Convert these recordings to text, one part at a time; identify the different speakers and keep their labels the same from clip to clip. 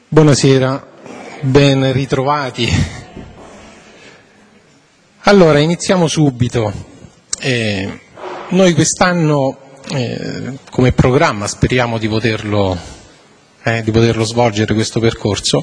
Speaker 1: Buonasera, ben ritrovati. Allora, iniziamo subito. Noi quest'anno, come programma, speriamo di poterlo svolgere questo percorso.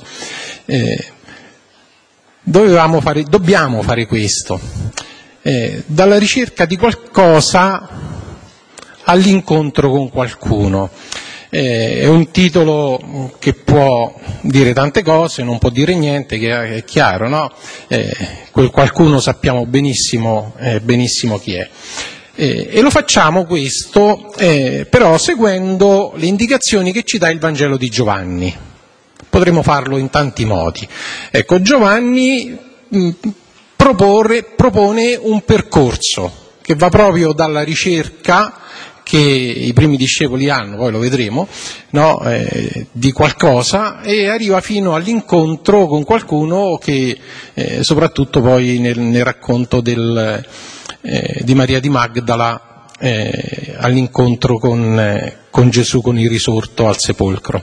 Speaker 1: Dobbiamo fare questo, dalla ricerca di qualcosa all'incontro con qualcuno. È un titolo che può dire tante cose, non può dire niente, che è chiaro, no? Quel qualcuno sappiamo benissimo chi è. E lo facciamo questo però seguendo le indicazioni che ci dà il Vangelo di Giovanni. Potremmo farlo in tanti modi. Ecco, Giovanni propone un percorso che va proprio dalla ricerca che i primi discepoli hanno, poi lo vedremo, no? Di qualcosa, e arriva fino all'incontro con qualcuno che soprattutto poi nel racconto di Maria di Magdala all'incontro con Gesù, con il risorto al sepolcro.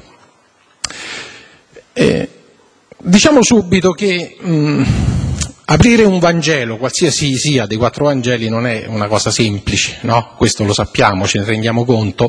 Speaker 1: Diciamo subito che aprire un Vangelo, qualsiasi sia dei 4 Vangeli, non è una cosa semplice, no? Questo lo sappiamo, ce ne rendiamo conto.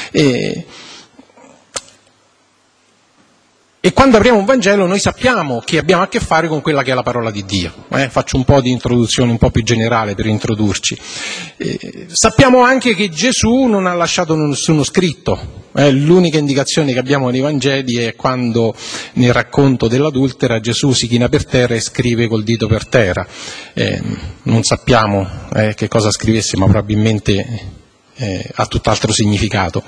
Speaker 1: E quando apriamo un Vangelo noi sappiamo che abbiamo a che fare con quella che è la parola di Dio. Faccio un po' di introduzione un po' più generale per introdurci. Sappiamo anche che Gesù non ha lasciato nessuno scritto. L'unica indicazione che abbiamo nei Vangeli è quando nel racconto dell'adultera Gesù si china per terra e scrive col dito per terra. Non sappiamo che cosa scrivesse, ma probabilmente ha tutt'altro significato.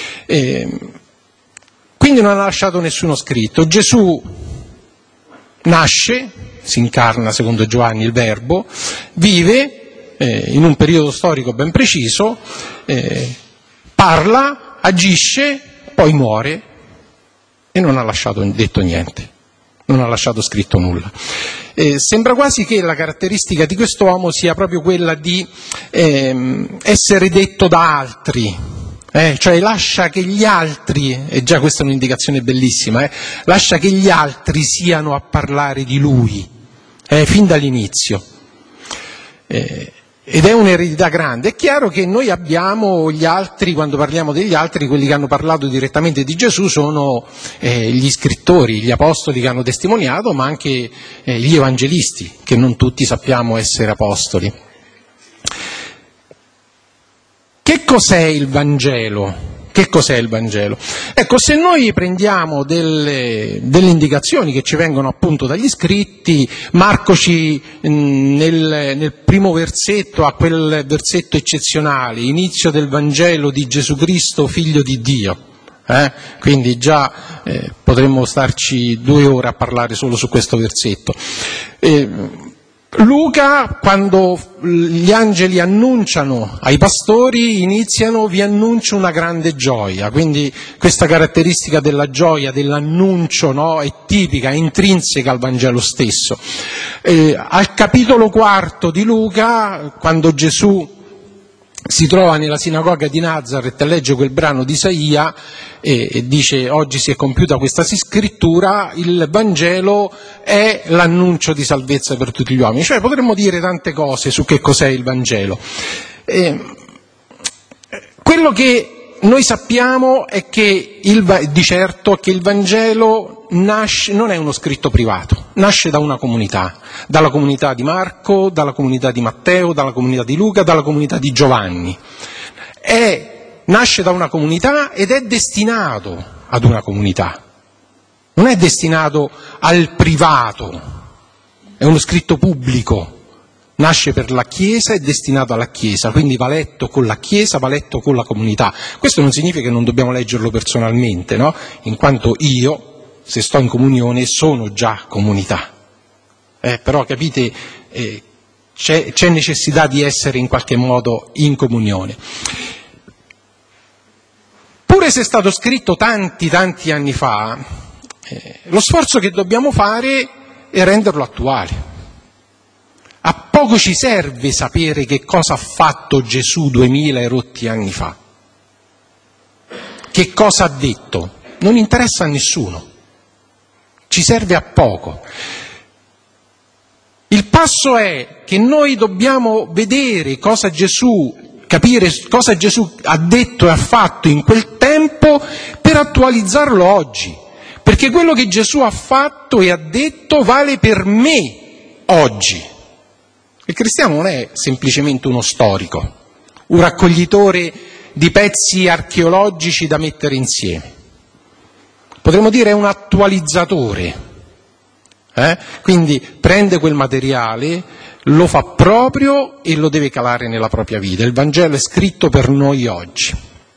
Speaker 1: Quindi non ha lasciato nessuno scritto. Gesù nasce, si incarna secondo Giovanni il Verbo, vive in un periodo storico ben preciso, parla, agisce, poi muore e non ha lasciato detto niente, non ha lasciato scritto nulla. Sembra quasi che la caratteristica di quest'uomo sia proprio quella di essere detto da altri. Cioè lascia che gli altri, e già questa è un'indicazione bellissima, lascia che gli altri siano a parlare di lui, fin dall'inizio. Ed è un'eredità grande. È chiaro che noi abbiamo gli altri, quando parliamo degli altri, quelli che hanno parlato direttamente di Gesù sono gli scrittori, gli apostoli che hanno testimoniato, ma anche gli evangelisti, che non tutti sappiamo essere apostoli. Che cos'è il Vangelo? Che cos'è il Vangelo? Ecco, se noi prendiamo delle indicazioni che ci vengono appunto dagli scritti, Marco nel primo versetto ha quel versetto eccezionale, inizio del Vangelo di Gesù Cristo, figlio di Dio. Quindi già potremmo starci 2 ore a parlare solo su questo versetto. Luca, quando gli angeli annunciano ai pastori, iniziano: vi annuncio una grande gioia. Quindi questa caratteristica della gioia, dell'annuncio, no, è tipica, è intrinseca al Vangelo stesso. Al capitolo 4 di Luca, quando Gesù si trova nella sinagoga di Nazaret e legge quel brano di Isaia e dice: oggi si è compiuta questa scrittura, il Vangelo è l'annuncio di salvezza per tutti gli uomini. Cioè potremmo dire tante cose su che cos'è il Vangelo. Quello che noi sappiamo è che di certo che il Vangelo nasce, non è uno scritto privato, nasce da una comunità, dalla comunità di Marco, dalla comunità di Matteo, dalla comunità di Luca, dalla comunità di Giovanni. Nasce da una comunità ed è destinato ad una comunità, non è destinato al privato, è uno scritto pubblico. Nasce per la Chiesa, è destinato alla Chiesa, quindi va letto con la Chiesa, va letto con la comunità. Questo non significa che non dobbiamo leggerlo personalmente, no? In quanto io, se sto in comunione, sono già comunità. Però capite, c'è necessità di essere in qualche modo in comunione. Pure se è stato scritto tanti anni fa, lo sforzo che dobbiamo fare è renderlo attuale. A poco ci serve sapere che cosa ha fatto Gesù 2000 e rotti anni fa. Che cosa ha detto? Non interessa a nessuno. ci serve a poco. Il passo è che noi dobbiamo vedere cosa Gesù, capire cosa Gesù ha detto e ha fatto in quel tempo per attualizzarlo oggi. Perché quello che Gesù ha fatto e ha detto vale per me oggi. Il cristiano non è semplicemente uno storico, un raccoglitore di pezzi archeologici da mettere insieme. Potremmo dire è un attualizzatore. Quindi prende quel materiale, lo fa proprio e lo deve calare nella propria vita. Il Vangelo è scritto per noi oggi.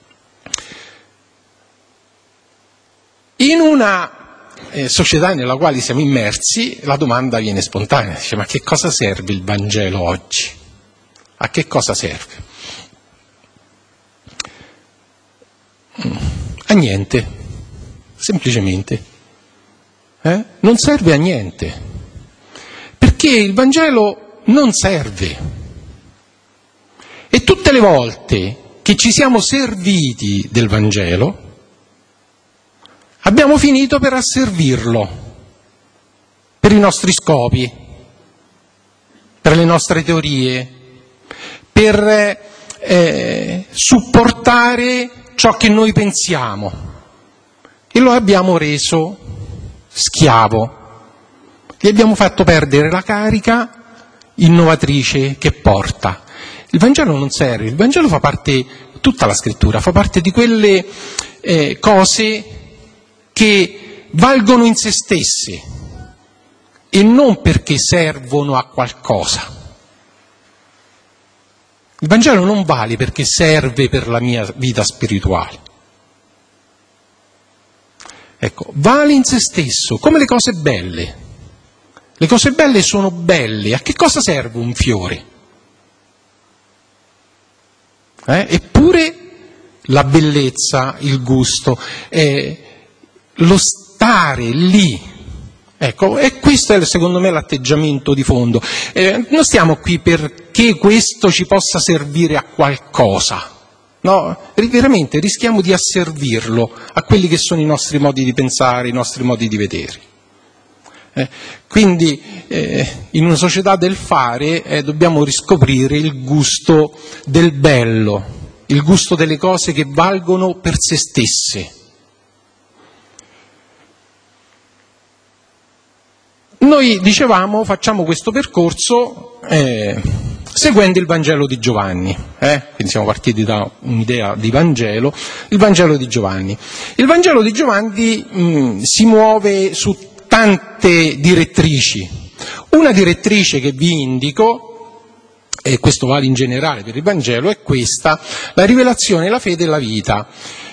Speaker 1: In una società nella quale siamo immersi, la domanda viene spontanea, dice: ma che cosa serve il Vangelo oggi? A che cosa serve? A niente, semplicemente. Non serve a niente, perché il Vangelo non serve. E tutte le volte che ci siamo serviti del Vangelo, abbiamo finito per asservirlo, per i nostri scopi, per le nostre teorie, per supportare ciò che noi pensiamo, e lo abbiamo reso schiavo. Gli abbiamo fatto perdere la carica innovatrice che porta. Il Vangelo non serve, il Vangelo fa parte, tutta la scrittura, fa parte di quelle cose che valgono in se stesse e non perché servono a qualcosa. Il Vangelo non vale perché serve per la mia vita spirituale. Ecco, vale in se stesso, come le cose belle. Le cose belle sono belle. A che cosa serve un fiore? Eppure la bellezza, il gusto, lo stare lì. Ecco, e questo è secondo me l'atteggiamento di fondo. Non stiamo qui perché questo ci possa servire a qualcosa. No, veramente rischiamo di asservirlo a quelli che sono i nostri modi di pensare, i nostri modi di vedere. Quindi in una società del fare dobbiamo riscoprire il gusto del bello, il gusto delle cose che valgono per se stesse. Noi dicevamo facciamo questo percorso seguendo il Vangelo di Giovanni, quindi siamo partiti da un'idea di Vangelo, il Vangelo di Giovanni. Il Vangelo di Giovanni si muove su tante direttrici. Una direttrice che vi indico, e questo vale in generale per il Vangelo, è questa: la rivelazione, la fede e la vita.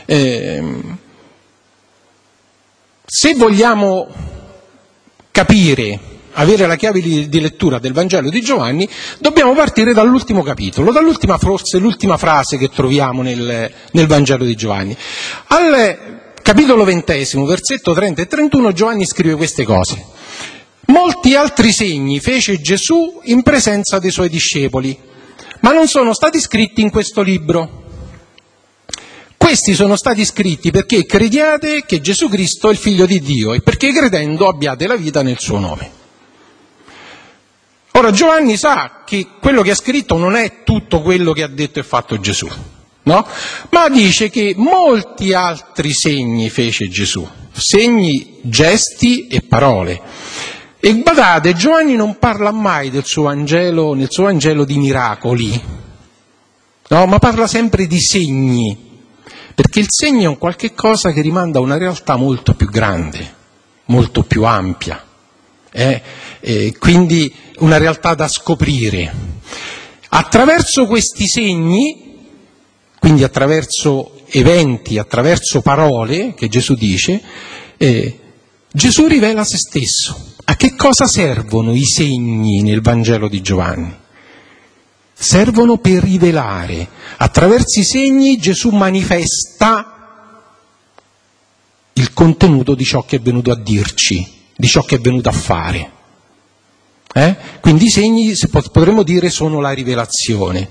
Speaker 1: Se vogliamo capire, avere la chiave di lettura del Vangelo di Giovanni, dobbiamo partire dall'ultimo capitolo, forse l'ultima frase che troviamo nel Vangelo di Giovanni. Al capitolo 20, versetto 30 e 31, Giovanni scrive queste cose: molti altri segni fece Gesù in presenza dei suoi discepoli, ma non sono stati scritti in questo libro. Questi sono stati scritti perché crediate che Gesù Cristo è il Figlio di Dio e perché credendo abbiate la vita nel suo nome. Ora Giovanni sa che quello che ha scritto non è tutto quello che ha detto e fatto Gesù, no? Ma dice che molti altri segni fece Gesù, segni, gesti e parole. E badate, Giovanni non parla mai del suo Vangelo, nel suo Vangelo, di miracoli, no? Ma parla sempre di segni, perché il segno è un qualche cosa che rimanda a una realtà molto più grande, molto più ampia, quindi una realtà da scoprire. Attraverso questi segni, quindi attraverso eventi, attraverso parole che Gesù dice, Gesù rivela se stesso. A che cosa servono i segni nel Vangelo di Giovanni? Servono per rivelare. Attraverso i segni Gesù manifesta il contenuto di ciò che è venuto a dirci, di ciò che è venuto a fare. Quindi i segni, potremmo dire, sono la rivelazione.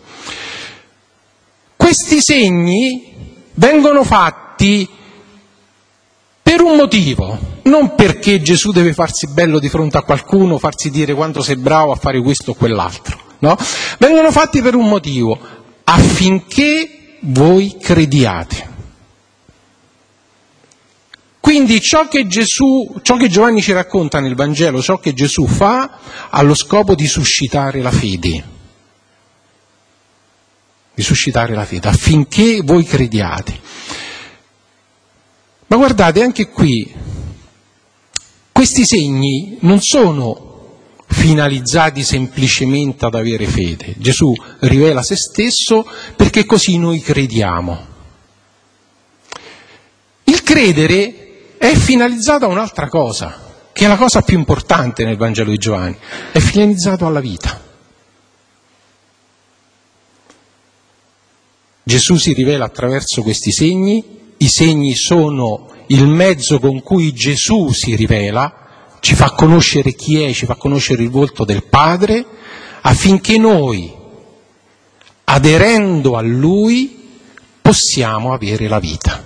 Speaker 1: Questi segni vengono fatti per un motivo. non perché Gesù deve farsi bello di fronte a qualcuno, farsi dire quanto sei bravo a fare questo o quell'altro, no? Vengono fatti per un motivo, affinché voi crediate. Quindi ciò che Giovanni ci racconta nel Vangelo, ciò che Gesù fa, ha lo scopo di suscitare la fede. Di suscitare la fede, affinché voi crediate. Ma guardate, anche qui, questi segni non sono finalizzati semplicemente ad avere fede. Gesù rivela se stesso perché così noi crediamo. Il credere è finalizzato a un'altra cosa, che è la cosa più importante nel Vangelo di Giovanni, è finalizzato alla vita. Gesù si rivela attraverso questi segni, i segni sono il mezzo con cui Gesù si rivela, ci fa conoscere chi è, ci fa conoscere il volto del Padre, affinché noi, aderendo a Lui, possiamo avere la vita.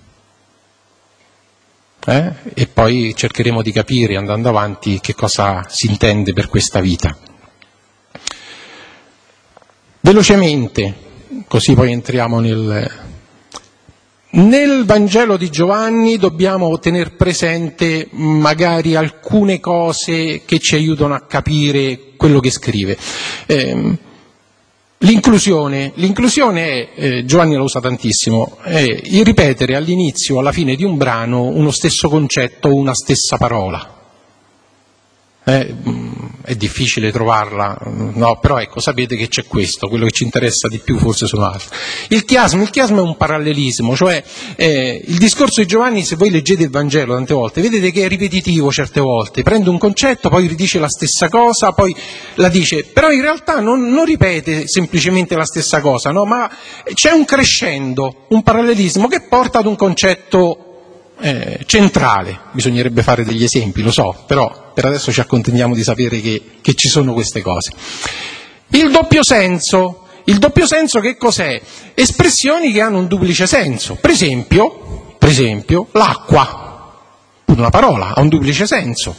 Speaker 1: E poi cercheremo di capire, andando avanti, che cosa si intende per questa vita. Velocemente, così poi entriamo nel Vangelo di Giovanni, dobbiamo tener presente magari alcune cose che ci aiutano a capire quello che scrive. L'inclusione è, Giovanni la usa tantissimo, è il ripetere all'inizio o alla fine di un brano uno stesso concetto o una stessa parola. È difficile trovarla, no? Però ecco, sapete che c'è questo, quello che ci interessa di più forse sono altri. Il chiasma è un parallelismo, cioè il discorso di Giovanni, se voi leggete il Vangelo tante volte, vedete che è ripetitivo certe volte, prende un concetto, poi ridice la stessa cosa, poi la dice, però in realtà non ripete semplicemente la stessa cosa, no? Ma c'è un crescendo, un parallelismo che porta ad un concetto centrale. Bisognerebbe fare degli esempi, lo so, però per adesso ci accontentiamo di sapere che ci sono queste cose. Il doppio senso che cos'è? Espressioni che hanno un duplice senso. Per esempio, l'acqua, una parola, ha un duplice senso.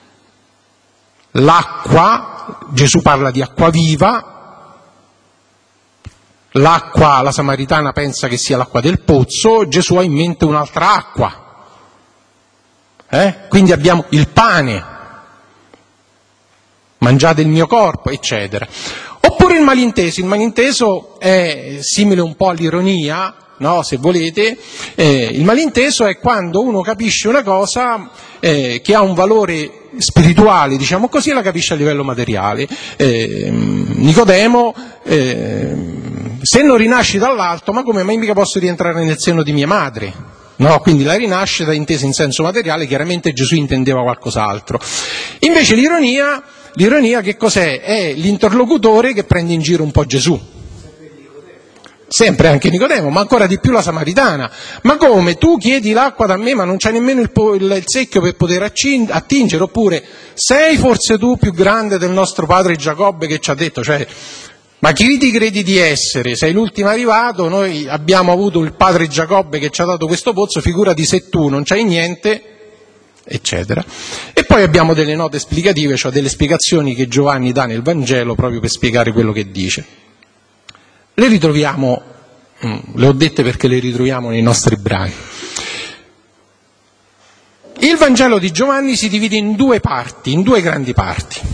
Speaker 1: L'acqua, Gesù parla di acqua viva, l'acqua, la Samaritana pensa che sia l'acqua del pozzo, Gesù ha in mente un'altra acqua. Quindi abbiamo il pane, mangiate il mio corpo, eccetera. Oppure il malinteso è simile un po' all'ironia, no? Se volete, il malinteso è quando uno capisce una cosa che ha un valore spirituale, diciamo così, e la capisce a livello materiale. Nicodemo, se non rinasci dall'alto, ma come mai mica posso rientrare nel seno di mia madre? No, quindi la rinascita intesa in senso materiale, chiaramente Gesù intendeva qualcos'altro. Invece l'ironia che cos'è? È l'interlocutore che prende in giro un po' Gesù. Sempre anche Nicodemo, ma ancora di più la Samaritana. Ma come? Tu chiedi l'acqua da me, ma non c'hai nemmeno il secchio per poter attingere? Oppure, sei forse tu più grande del nostro padre Giacobbe che ci ha detto, cioè, ma chi ti credi di essere? Sei l'ultimo arrivato, noi abbiamo avuto il padre Giacobbe che ci ha dato questo pozzo, figurati se tu non c'hai niente, eccetera. E poi abbiamo delle note esplicative, cioè delle spiegazioni che Giovanni dà nel Vangelo proprio per spiegare quello che dice. Le ritroviamo, le ho dette perché le ritroviamo nei nostri brani. Il Vangelo di Giovanni si divide in due parti, in due grandi parti.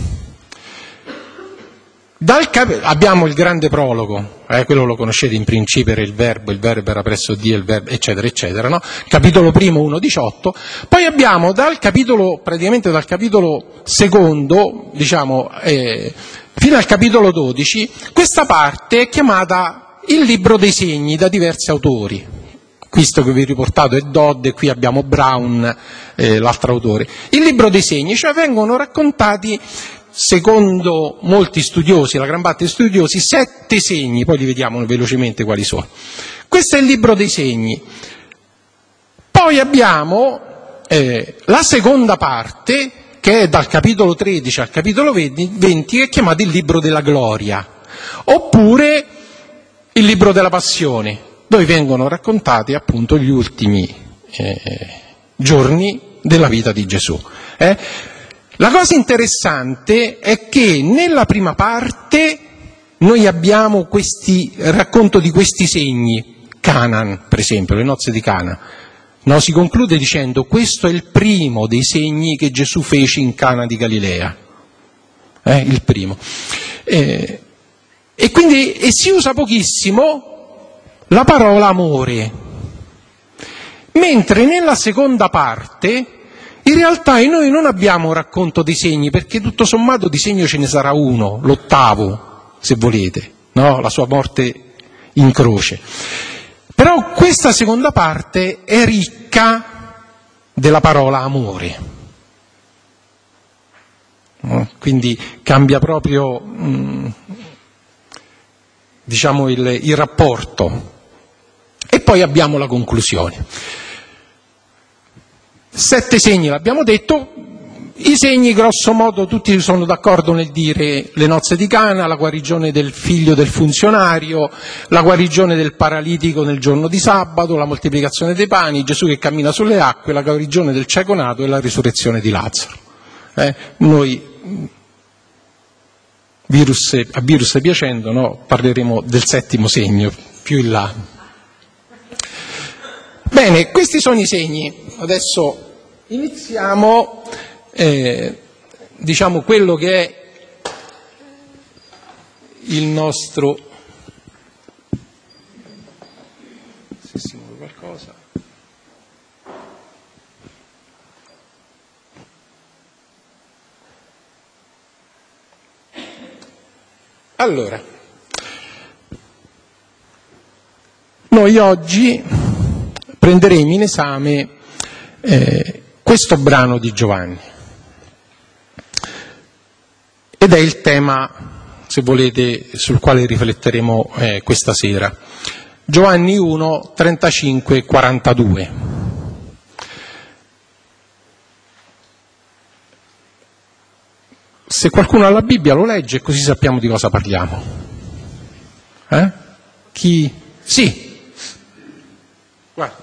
Speaker 1: Abbiamo il grande prologo, quello lo conoscete in principio, era il verbo era presso Dio, il verbo, eccetera, eccetera, no? Capitolo primo 1,18, poi abbiamo praticamente dal capitolo secondo, diciamo, fino al capitolo 12, questa parte è chiamata il libro dei segni da diversi autori. Questo che vi ho riportato è Dodd e qui abbiamo Brown, l'altro autore. Il libro dei segni, cioè vengono raccontati, secondo molti studiosi, la gran parte degli studiosi, 7 segni, poi li vediamo velocemente quali sono. Questo è il libro dei segni. Poi abbiamo la seconda parte, che è dal capitolo 13 al capitolo 20, che è chiamato il libro della gloria, oppure il libro della passione, dove vengono raccontati appunto gli ultimi giorni della vita di Gesù. La cosa interessante è che nella prima parte noi abbiamo racconto di questi segni, Canaan per esempio, le nozze di Cana. No, si conclude dicendo: questo è il primo dei segni che Gesù fece in Cana di Galilea. Il primo. E quindi si usa pochissimo la parola amore. Mentre nella seconda parte, in realtà noi non abbiamo racconto dei segni, perché tutto sommato di segno ce ne sarà uno, l'8, se volete, no? La sua morte in croce. Però questa seconda parte è ricca della parola amore. Quindi cambia proprio, diciamo, il rapporto. E poi abbiamo la conclusione. 7 segni l'abbiamo detto. I segni, grosso modo, tutti sono d'accordo nel dire le nozze di Cana, la guarigione del figlio del funzionario, la guarigione del paralitico nel giorno di sabato, la moltiplicazione dei pani, Gesù che cammina sulle acque, la guarigione del cieco nato e la risurrezione di Lazzaro. Noi, a virus piacendo, no, parleremo del 7° segno, più in là. Bene, questi sono i segni. Adesso iniziamo, diciamo, quello che è il nostro... Se si muove qualcosa... Allora, noi oggi prenderemo in esame questo brano di Giovanni, ed è il tema, se volete, sul quale rifletteremo questa sera. Giovanni 1, 35, 42. Se qualcuno ha la Bibbia lo legge, così sappiamo di cosa parliamo. Chi? Sì. Guarda.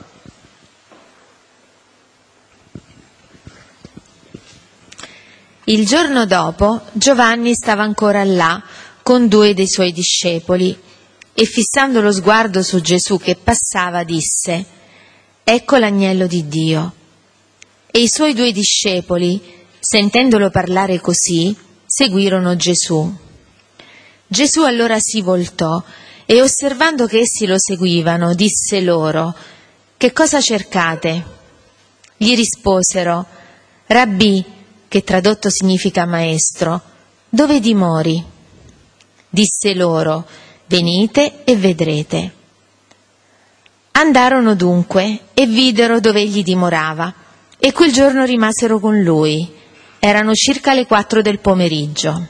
Speaker 2: Il giorno dopo Giovanni stava ancora là con 2 dei suoi discepoli e, fissando lo sguardo su Gesù che passava, disse: «Ecco l'agnello di Dio». E i suoi 2 discepoli, sentendolo parlare così, seguirono Gesù. Gesù allora si voltò e, osservando che essi lo seguivano, disse loro: «Che cosa cercate?» Gli risposero: «Rabbì», che tradotto significa maestro, «dove dimori?» Disse loro: «Venite e vedrete». Andarono dunque e videro dove egli dimorava, e quel giorno rimasero con lui. Erano circa le 4 del pomeriggio.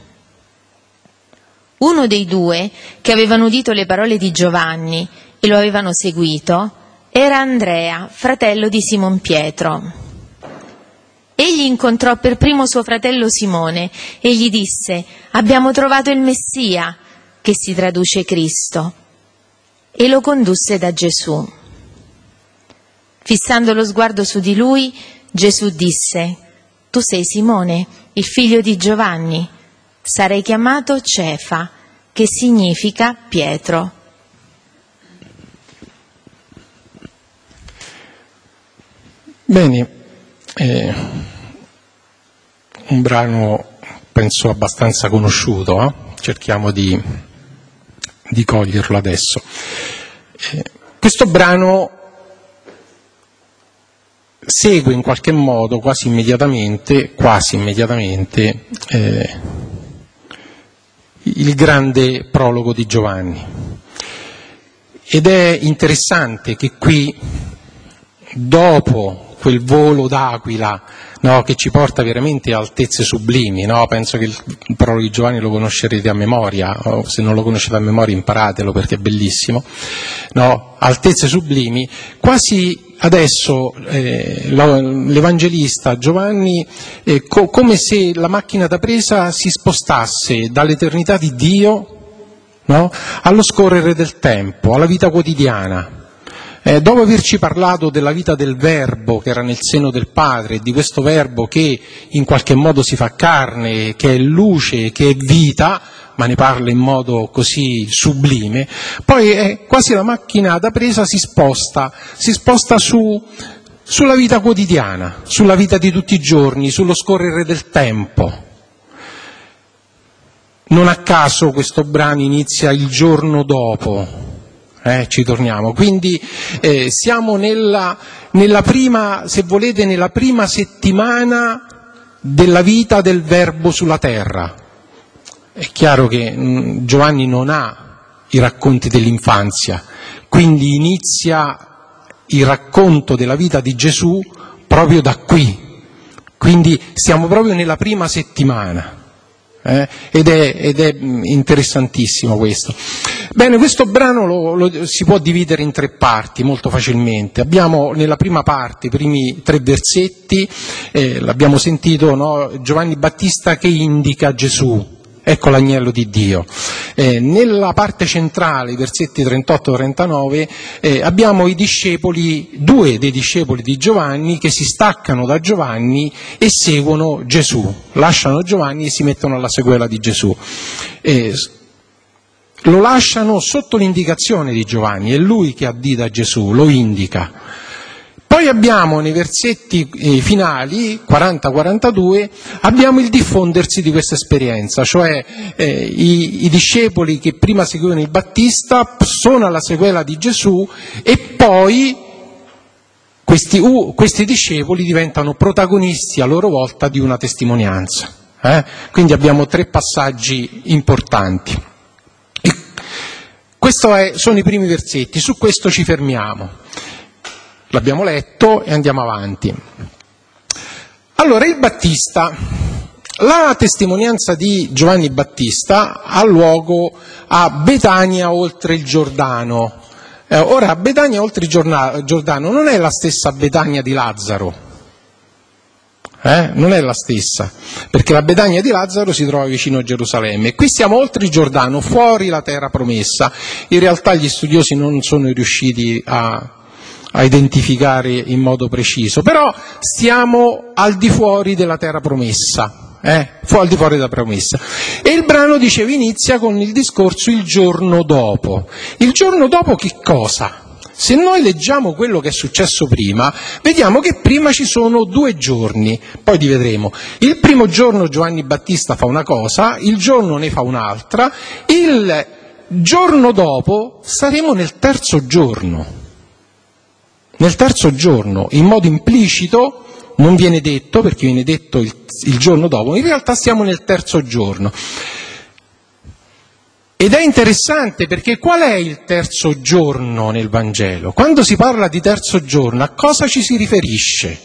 Speaker 2: Uno dei 2, che avevano udito le parole di Giovanni e lo avevano seguito, era Andrea, fratello di Simon Pietro. Egli incontrò per primo suo fratello Simone e gli disse: «Abbiamo trovato il Messia», che si traduce Cristo, e lo condusse da Gesù. Fissando lo sguardo su di lui, Gesù disse: «Tu sei Simone, il figlio di Giovanni. Sarai chiamato Cefa, che significa Pietro».
Speaker 1: Bene, un brano penso abbastanza conosciuto, cerchiamo di coglierlo adesso. Questo brano segue in qualche modo, quasi immediatamente, il grande prologo di Giovanni. Ed è interessante che qui, dopo quel volo d'aquila, no, che ci porta veramente a altezze sublimi, no? Penso che il prologo di Giovanni lo conoscerete a memoria, o se non lo conoscete a memoria imparatelo perché è bellissimo, no? Altezze sublimi, quasi adesso l'Evangelista Giovanni, come se la macchina da presa si spostasse dall'eternità di Dio, no? Allo scorrere del tempo, alla vita quotidiana. Dopo averci parlato della vita del Verbo che era nel seno del Padre, di questo Verbo che in qualche modo si fa carne, che è luce, che è vita, ma ne parla in modo così sublime, poi è quasi la macchina da presa si sposta sulla vita quotidiana, sulla vita di tutti i giorni, sullo scorrere del tempo. Non a caso questo brano inizia il giorno dopo. Ci torniamo, quindi siamo nella prima, se volete, nella prima settimana della vita del Verbo sulla terra. È chiaro che Giovanni non ha i racconti dell'infanzia, quindi inizia il racconto della vita di Gesù proprio da qui, quindi siamo proprio nella prima settimana. Ed è interessantissimo questo. Bene, questo brano si può dividere in 3 parti molto facilmente. Abbiamo nella prima parte, i primi 3 versetti, l'abbiamo sentito, no? Giovanni Battista che indica Gesù, ecco l'agnello di Dio. Nella parte centrale, i versetti 38-39, abbiamo i discepoli, 2 dei discepoli di Giovanni che si staccano da Giovanni e seguono Gesù, lasciano Giovanni e si mettono alla sequela di Gesù. Lo lasciano sotto l'indicazione di Giovanni, è lui che addita Gesù, lo indica. Poi abbiamo nei versetti finali, 40-42, abbiamo il diffondersi di questa esperienza, cioè i discepoli che prima seguivano il Battista sono alla sequela di Gesù e poi questi discepoli diventano protagonisti a loro volta di una testimonianza. Quindi abbiamo 3 passaggi importanti. Sono i primi versetti, su questo ci fermiamo. L'abbiamo letto e andiamo avanti. Allora, il Battista, la testimonianza di Giovanni Battista ha luogo a Betania oltre il Giordano. Ora, Betania oltre il Giordano non è la stessa Betania di Lazzaro. Non è la stessa, perché la Betania di Lazzaro si trova vicino a Gerusalemme. Qui siamo oltre il Giordano, fuori la terra promessa. In realtà gli studiosi non sono riusciti a identificare in modo preciso, però stiamo al di fuori della terra promessa, al di fuori della promessa. E il brano, dicevo, inizia con il discorso il giorno dopo. Il giorno dopo che cosa? Se noi leggiamo quello che è successo prima, vediamo che prima ci sono 2 giorni, poi li vedremo. Il primo giorno Giovanni Battista fa una cosa, il giorno ne fa un'altra, il giorno dopo saremo nel terzo giorno. Nel terzo giorno, in modo implicito, non viene detto, perché viene detto il giorno dopo, in realtà siamo nel terzo giorno. Ed è interessante perché qual è il terzo giorno nel Vangelo? Quando si parla di terzo giorno, a cosa ci si riferisce?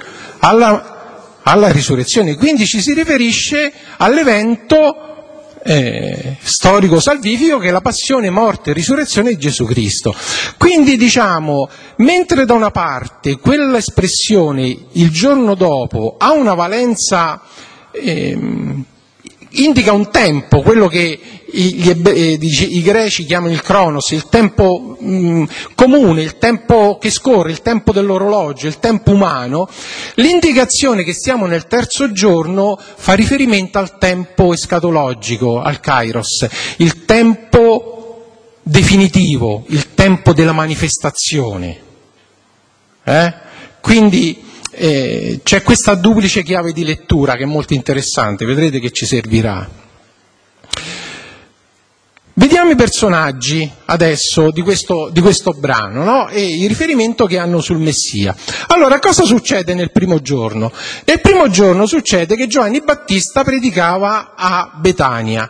Speaker 1: Alla risurrezione, quindi ci si riferisce all'evento storico-salvifico che è la passione, morte e risurrezione di Gesù Cristo. Quindi diciamo, mentre da una parte quell'espressione il giorno dopo ha una valenza, indica un tempo, quello che i greci chiamano il cronos, il tempo comune, il tempo che scorre, il tempo dell'orologio, il tempo umano, l'indicazione che siamo nel terzo giorno fa riferimento al tempo escatologico, al kairos, il tempo definitivo, il tempo della manifestazione. Quindi c'è questa duplice chiave di lettura che è molto interessante, vedrete che ci servirà. Vediamo i personaggi adesso di questo brano, no? E il riferimento che hanno sul Messia. Allora, cosa succede nel primo giorno? Nel primo giorno succede che Giovanni Battista predicava a Betania.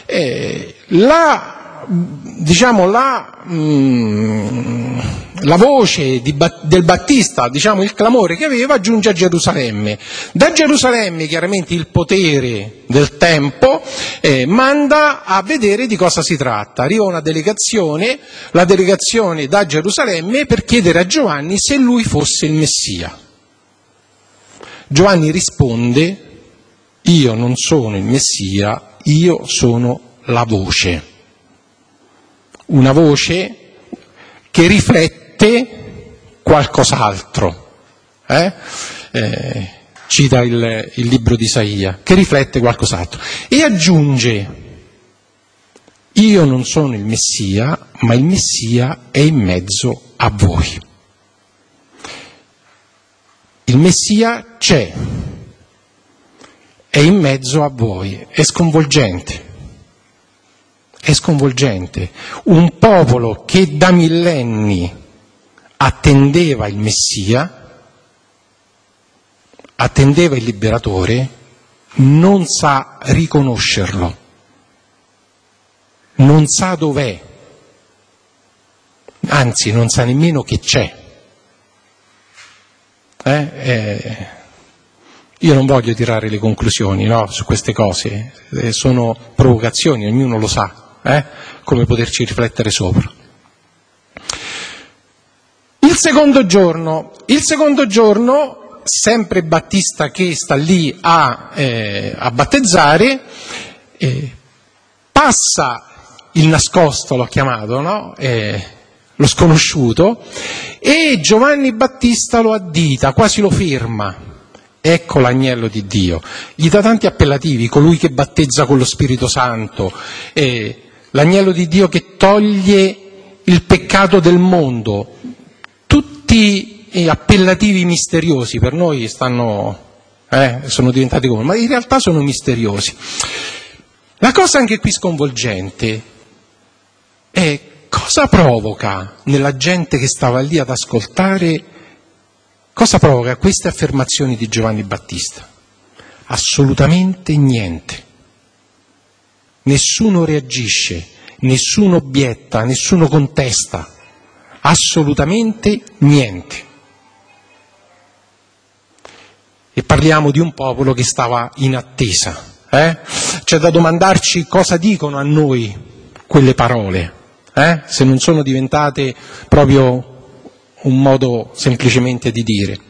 Speaker 1: La voce del Battista, il clamore che aveva, giunge a Gerusalemme. Da Gerusalemme, chiaramente, il potere del tempo manda a vedere di cosa si tratta. Arriva una delegazione, la delegazione da Gerusalemme per chiedere a Giovanni se lui fosse il Messia. Giovanni risponde: io non sono il Messia, io sono la voce. Una voce che riflette qualcos'altro. Cita il libro di Isaia, che riflette qualcos'altro. E aggiunge: io non sono il Messia, ma il Messia è in mezzo a voi. Il Messia c'è, è in mezzo a voi. È sconvolgente. È sconvolgente. Un popolo che da millenni attendeva il Messia, attendeva il liberatore, non sa riconoscerlo, non sa dov'è, anzi non sa nemmeno che c'è. Io non voglio tirare le conclusioni, no, su queste cose, sono provocazioni, ognuno lo sa, come poterci riflettere sopra. Il secondo giorno, sempre Battista che sta lì a battezzare, passa il nascosto, l'ho chiamato, no? Lo sconosciuto, e Giovanni Battista lo addita, quasi lo ferma. Ecco l'agnello di Dio. Gli dà tanti appellativi: colui che battezza con lo Spirito Santo, l'agnello di Dio che toglie il peccato del mondo. Tutti appellativi misteriosi, per noi sono diventati comuni, ma in realtà sono misteriosi. La cosa anche qui sconvolgente è cosa provoca nella gente che stava lì ad ascoltare, cosa provoca queste affermazioni di Giovanni Battista? Assolutamente niente. Nessuno reagisce, nessuno obietta, nessuno contesta, assolutamente niente. E parliamo di un popolo che stava in attesa. C'è da domandarci cosa dicono a noi quelle parole, se non sono diventate proprio un modo semplicemente di dire.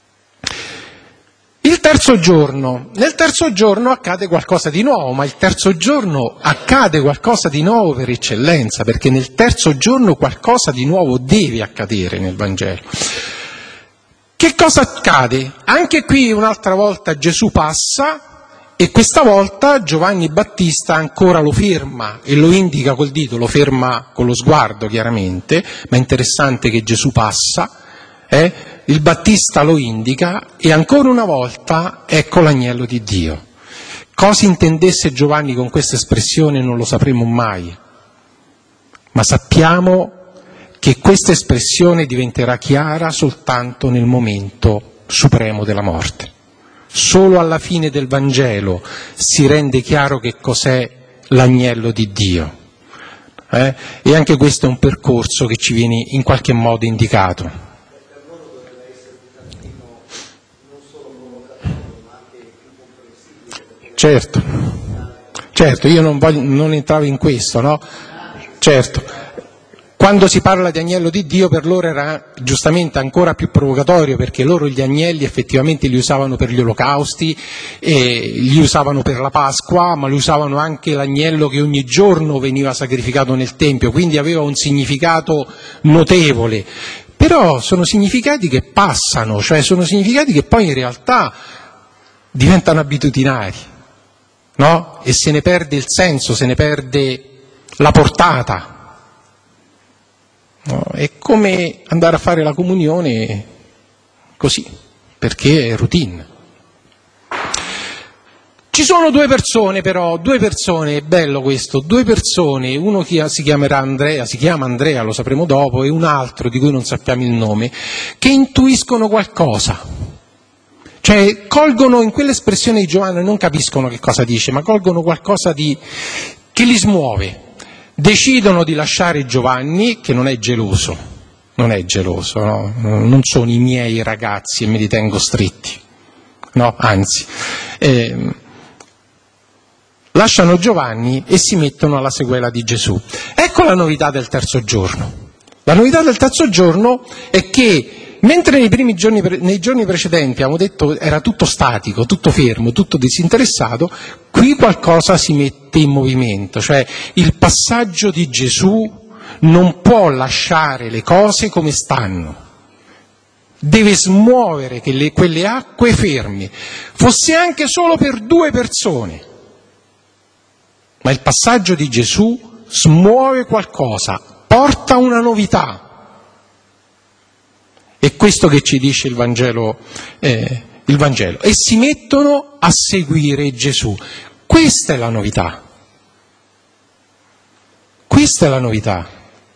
Speaker 1: Nel terzo giorno accade qualcosa di nuovo, ma il terzo giorno accade qualcosa di nuovo per eccellenza, perché nel terzo giorno qualcosa di nuovo deve accadere nel Vangelo. Che cosa accade? Anche qui un'altra volta Gesù passa, e questa volta Giovanni Battista ancora lo ferma e lo indica col dito, lo ferma con lo sguardo chiaramente, ma è interessante che Gesù passa, il Battista lo indica e ancora una volta ecco l'agnello di Dio. Cosa intendesse Giovanni con questa espressione non lo sapremo mai, ma sappiamo che questa espressione diventerà chiara soltanto nel momento supremo della morte. Solo alla fine del Vangelo si rende chiaro che cos'è l'agnello di Dio. E anche questo è un percorso che ci viene in qualche modo indicato. Certo, io non entravo in questo, no? Certo. Quando si parla di agnello di Dio, per loro era giustamente ancora più provocatorio, perché loro gli agnelli effettivamente li usavano per gli olocausti, e li usavano per la Pasqua, ma li usavano anche l'agnello che ogni giorno veniva sacrificato nel Tempio, quindi aveva un significato notevole. Però sono significati che passano, cioè sono significati che poi in realtà diventano abitudinari, no? E se ne perde il senso, se ne perde la portata. No, è come andare a fare la comunione così, perché è routine. Ci sono due persone, è bello questo, due persone, uno che si chiama Andrea, lo sapremo dopo, e un altro di cui non sappiamo il nome, che intuiscono qualcosa. Cioè colgono in quell'espressione di Giovanni, non capiscono che cosa dice, ma colgono qualcosa che li smuove. Decidono di lasciare Giovanni, che non è geloso, no? Non sono i miei ragazzi e me li tengo stretti, no, anzi, lasciano Giovanni e si mettono alla sequela di Gesù. Ecco la novità del terzo giorno. La novità del terzo giorno è che mentre nei giorni precedenti abbiamo detto era tutto statico, tutto fermo, tutto disinteressato, qui qualcosa si mette in movimento, cioè il passaggio di Gesù non può lasciare le cose come stanno, deve smuovere quelle acque ferme, fosse anche solo per 2 persone. Ma il passaggio di Gesù smuove qualcosa, porta una novità. È questo che ci dice il Vangelo. E si mettono a seguire Gesù. Questa è la novità. Questa è la novità.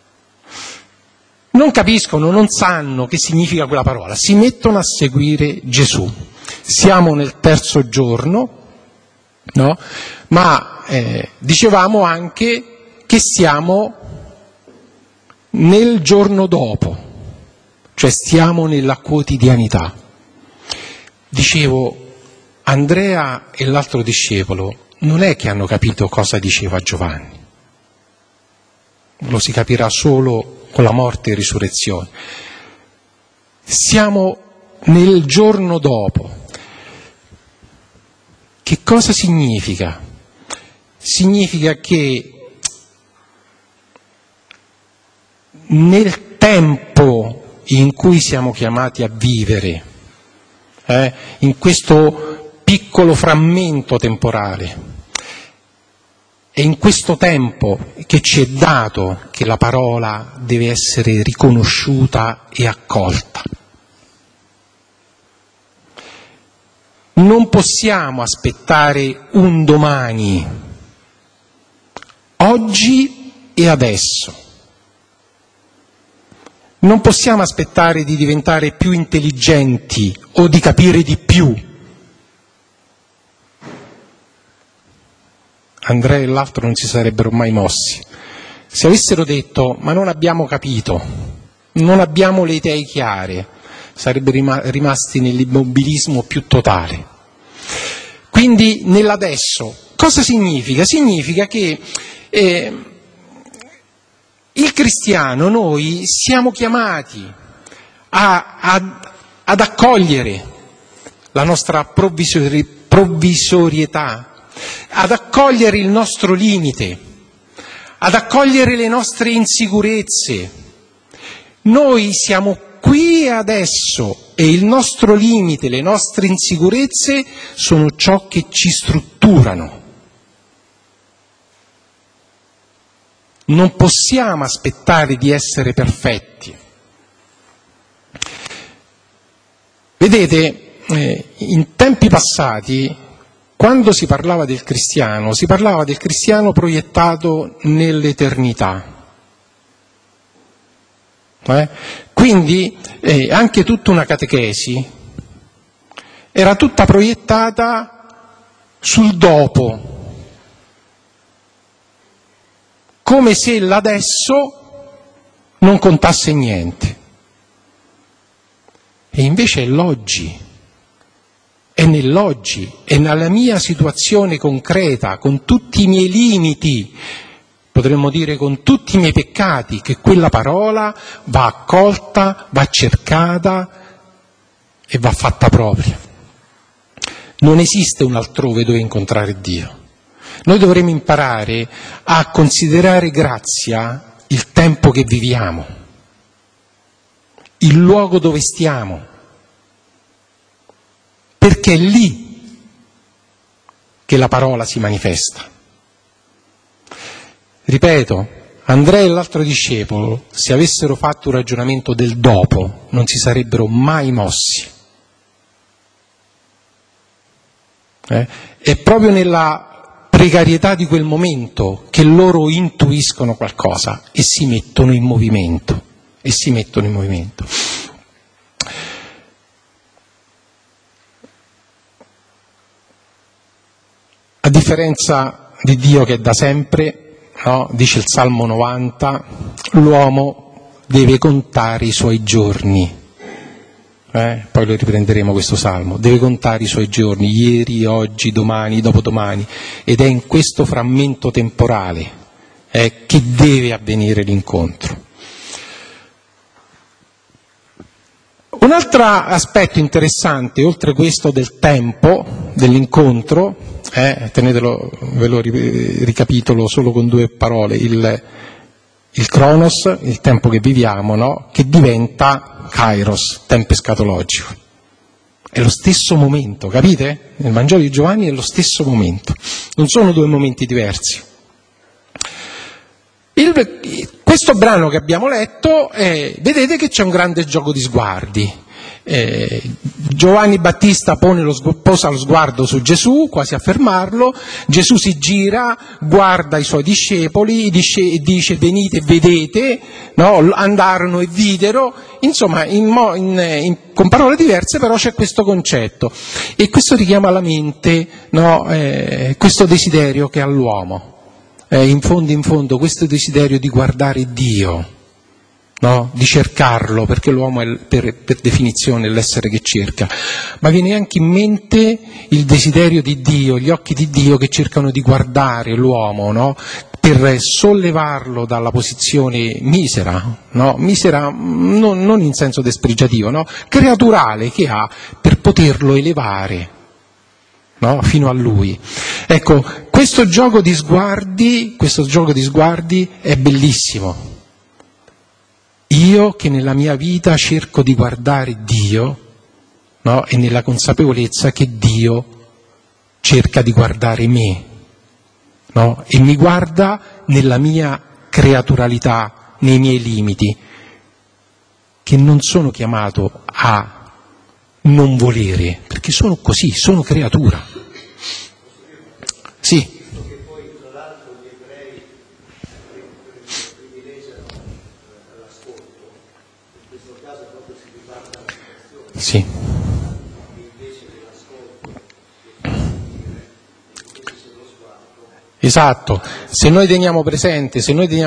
Speaker 1: Non capiscono, non sanno che significa quella parola. Si mettono a seguire Gesù. Siamo nel 3° giorno, no? Ma dicevamo anche che siamo nel giorno dopo, cioè stiamo nella quotidianità. Dicevo, Andrea e l'altro discepolo non è che hanno capito cosa diceva Giovanni. Lo si capirà solo con la morte e risurrezione. Siamo nel giorno dopo. Che cosa significa? Significa che nel tempo in cui siamo chiamati a vivere, in questo piccolo frammento temporale, è in questo tempo che ci è dato che la parola deve essere riconosciuta e accolta. Non possiamo aspettare un domani, oggi e adesso. Non possiamo aspettare di diventare più intelligenti o di capire di più. Andrea e l'altro non si sarebbero mai mossi. Se avessero detto, ma non abbiamo capito, non abbiamo le idee chiare, sarebbero rimasti nell'immobilismo più totale. Quindi nell'adesso, cosa significa? Significa che il cristiano, noi siamo chiamati ad accogliere la nostra provvisorietà, ad accogliere il nostro limite, ad accogliere le nostre insicurezze. Noi siamo qui e adesso e il nostro limite, le nostre insicurezze sono ciò che ci strutturano. Non possiamo aspettare di essere perfetti. Vedete, in tempi passati, quando si parlava del cristiano, si parlava del cristiano proiettato nell'eternità. Quindi anche tutta una catechesi era tutta proiettata sul dopo, come se l'adesso non contasse niente. E invece è l'oggi, è nell'oggi, è nella mia situazione concreta, con tutti i miei limiti, potremmo dire con tutti i miei peccati, che quella parola va accolta, va cercata e va fatta propria. Non esiste un altrove dove incontrare Dio. Noi dovremo imparare a considerare grazia il tempo che viviamo, il luogo dove stiamo, perché è lì che la parola si manifesta. Ripeto, Andrea e l'altro discepolo, se avessero fatto un ragionamento del dopo, non si sarebbero mai mossi. È proprio nella precarietà di quel momento che loro intuiscono qualcosa e si mettono in movimento. A differenza di Dio che è da sempre, no? Dice il Salmo 90, l'uomo deve contare i suoi giorni. Poi lo riprenderemo questo Salmo. Deve contare i suoi giorni, ieri, oggi, domani, dopodomani. Ed è in questo frammento temporale che deve avvenire l'incontro. Un altro aspetto interessante, oltre questo del tempo, dell'incontro, tenetelo, ve lo ricapitolo solo con 2 parole, il Cronos, il tempo che viviamo, no? Che diventa Kairos, tempo escatologico. È lo stesso momento, capite? Nel Vangelo di Giovanni è lo stesso momento, non sono due momenti diversi. Questo brano che abbiamo letto, vedete che c'è un grande gioco di sguardi. Giovanni Battista posa lo sguardo su Gesù, quasi a fermarlo. Gesù si gira, guarda i suoi discepoli e dice: venite e vedete, no? Andarono e videro. Insomma, con parole diverse, però c'è questo concetto, e questo richiama alla mente, no? Questo desiderio che ha l'uomo, in fondo questo desiderio di guardare Dio, no? Di cercarlo, perché l'uomo è per definizione l'essere che cerca, ma viene anche in mente il desiderio di Dio, gli occhi di Dio che cercano di guardare l'uomo, no? Per sollevarlo dalla posizione misera, no? Misera non in senso despregiativo, no? Creaturale che ha, per poterlo elevare, no? Fino a lui. Ecco, questo gioco di sguardi è bellissimo. Io che nella mia vita cerco di guardare Dio, no? E nella consapevolezza che Dio cerca di guardare me, no? E mi guarda nella mia creaturalità, nei miei limiti, che non sono chiamato a non volere, perché sono così, sono creatura. Sì. Sì. Esatto, se noi teniamo presente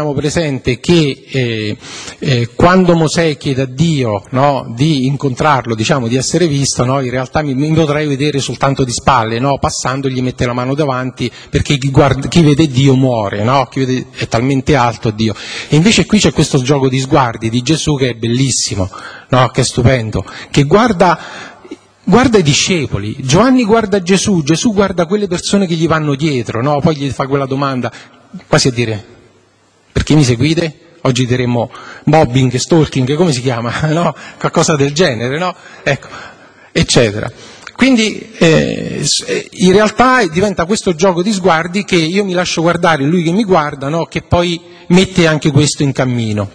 Speaker 1: che quando Mosè chiede a Dio, no, di incontrarlo, diciamo di essere visto, no, in realtà mi potrei vedere soltanto di spalle, no, passando gli mette la mano davanti, perché chi vede Dio muore, no, è talmente alto Dio. E invece qui c'è questo gioco di sguardi di Gesù che è bellissimo, no, che è stupendo, che guarda i discepoli. Giovanni guarda Gesù guarda quelle persone che gli vanno dietro, no? Poi gli fa quella domanda, quasi a dire: perché mi seguite? Oggi diremmo mobbing, stalking, come si chiama? No? Qualcosa del genere, no? Ecco, eccetera. Quindi in realtà diventa questo gioco di sguardi che io mi lascio guardare, lui che mi guarda, no? Che poi mette anche questo in cammino.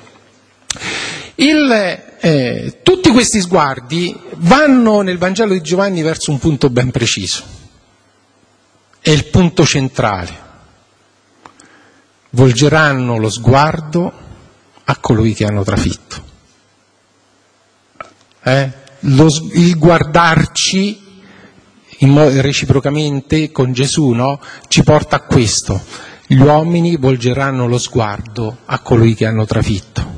Speaker 1: Tutti questi sguardi vanno nel Vangelo di Giovanni verso un punto ben preciso. È il punto centrale. Volgeranno lo sguardo a colui che hanno trafitto. Il guardarci reciprocamente con Gesù, no? Ci porta a questo. Gli uomini volgeranno lo sguardo a colui che hanno trafitto.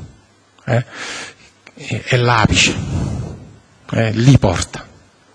Speaker 1: È l'apice, lì porta.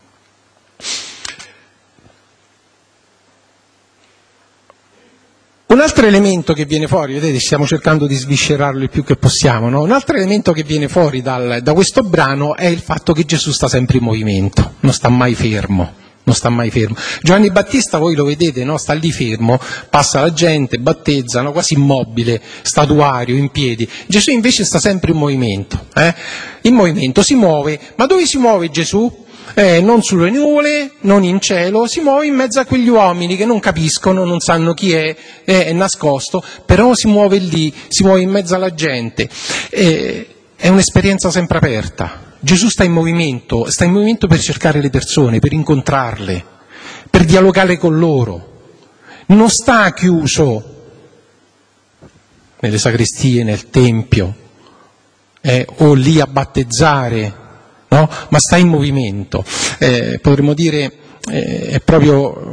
Speaker 1: Un altro elemento che viene fuori, vedete, stiamo cercando di sviscerarlo il più che possiamo, no? Un altro elemento che viene fuori da questo brano è il fatto che Gesù sta sempre in movimento, non sta mai fermo. Giovanni Battista, voi lo vedete, no? Sta lì fermo, passa la gente, battezza, no? Quasi immobile, statuario, in piedi. Gesù invece sta sempre in movimento, in movimento, si muove. Ma dove si muove Gesù? Non sulle nuvole, non in cielo, si muove in mezzo a quegli uomini che non capiscono, non sanno chi è nascosto, però si muove lì, si muove in mezzo alla gente. È un'esperienza sempre aperta. Gesù sta in movimento per cercare le persone, per incontrarle, per dialogare con loro. Non sta chiuso nelle sacrestie, nel tempio, o lì a battezzare, no? Ma sta in movimento. Potremmo dire, è proprio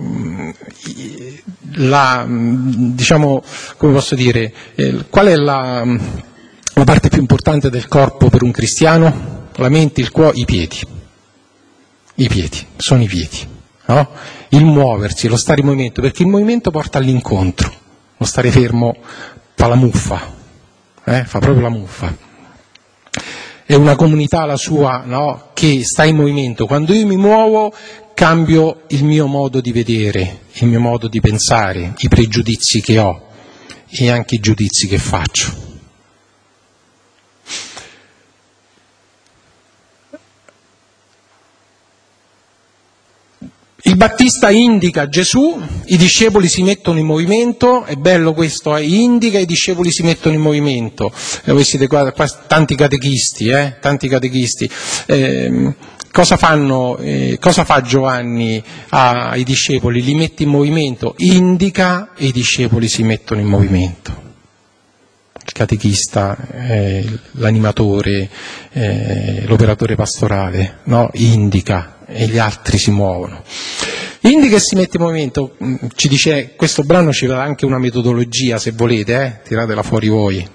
Speaker 1: diciamo, come posso dire, qual è la parte più importante del corpo per un cristiano? La mente, il cuore, i piedi. I piedi, sono i piedi, no? Il muoversi, lo stare in movimento, perché il movimento porta all'incontro. Lo stare fermo fa la muffa, fa proprio la muffa. È una comunità la sua, no? Che sta in movimento. Quando io mi muovo cambio il mio modo di vedere, il mio modo di pensare, i pregiudizi che ho e anche i giudizi che faccio. Il Battista indica Gesù, i discepoli si mettono in movimento, è bello questo, indica, i discepoli si mettono in movimento. Voi siete qua tanti catechisti, tanti catechisti. Cosa fanno? Cosa fa Giovanni ai discepoli? Li mette in movimento, indica e i discepoli si mettono in movimento. Il catechista, l'animatore, l'operatore pastorale, no? Indica e gli altri si muovono. Indica e si mette in movimento, ci dice, questo brano ci dà anche una metodologia, se volete, tiratela fuori voi.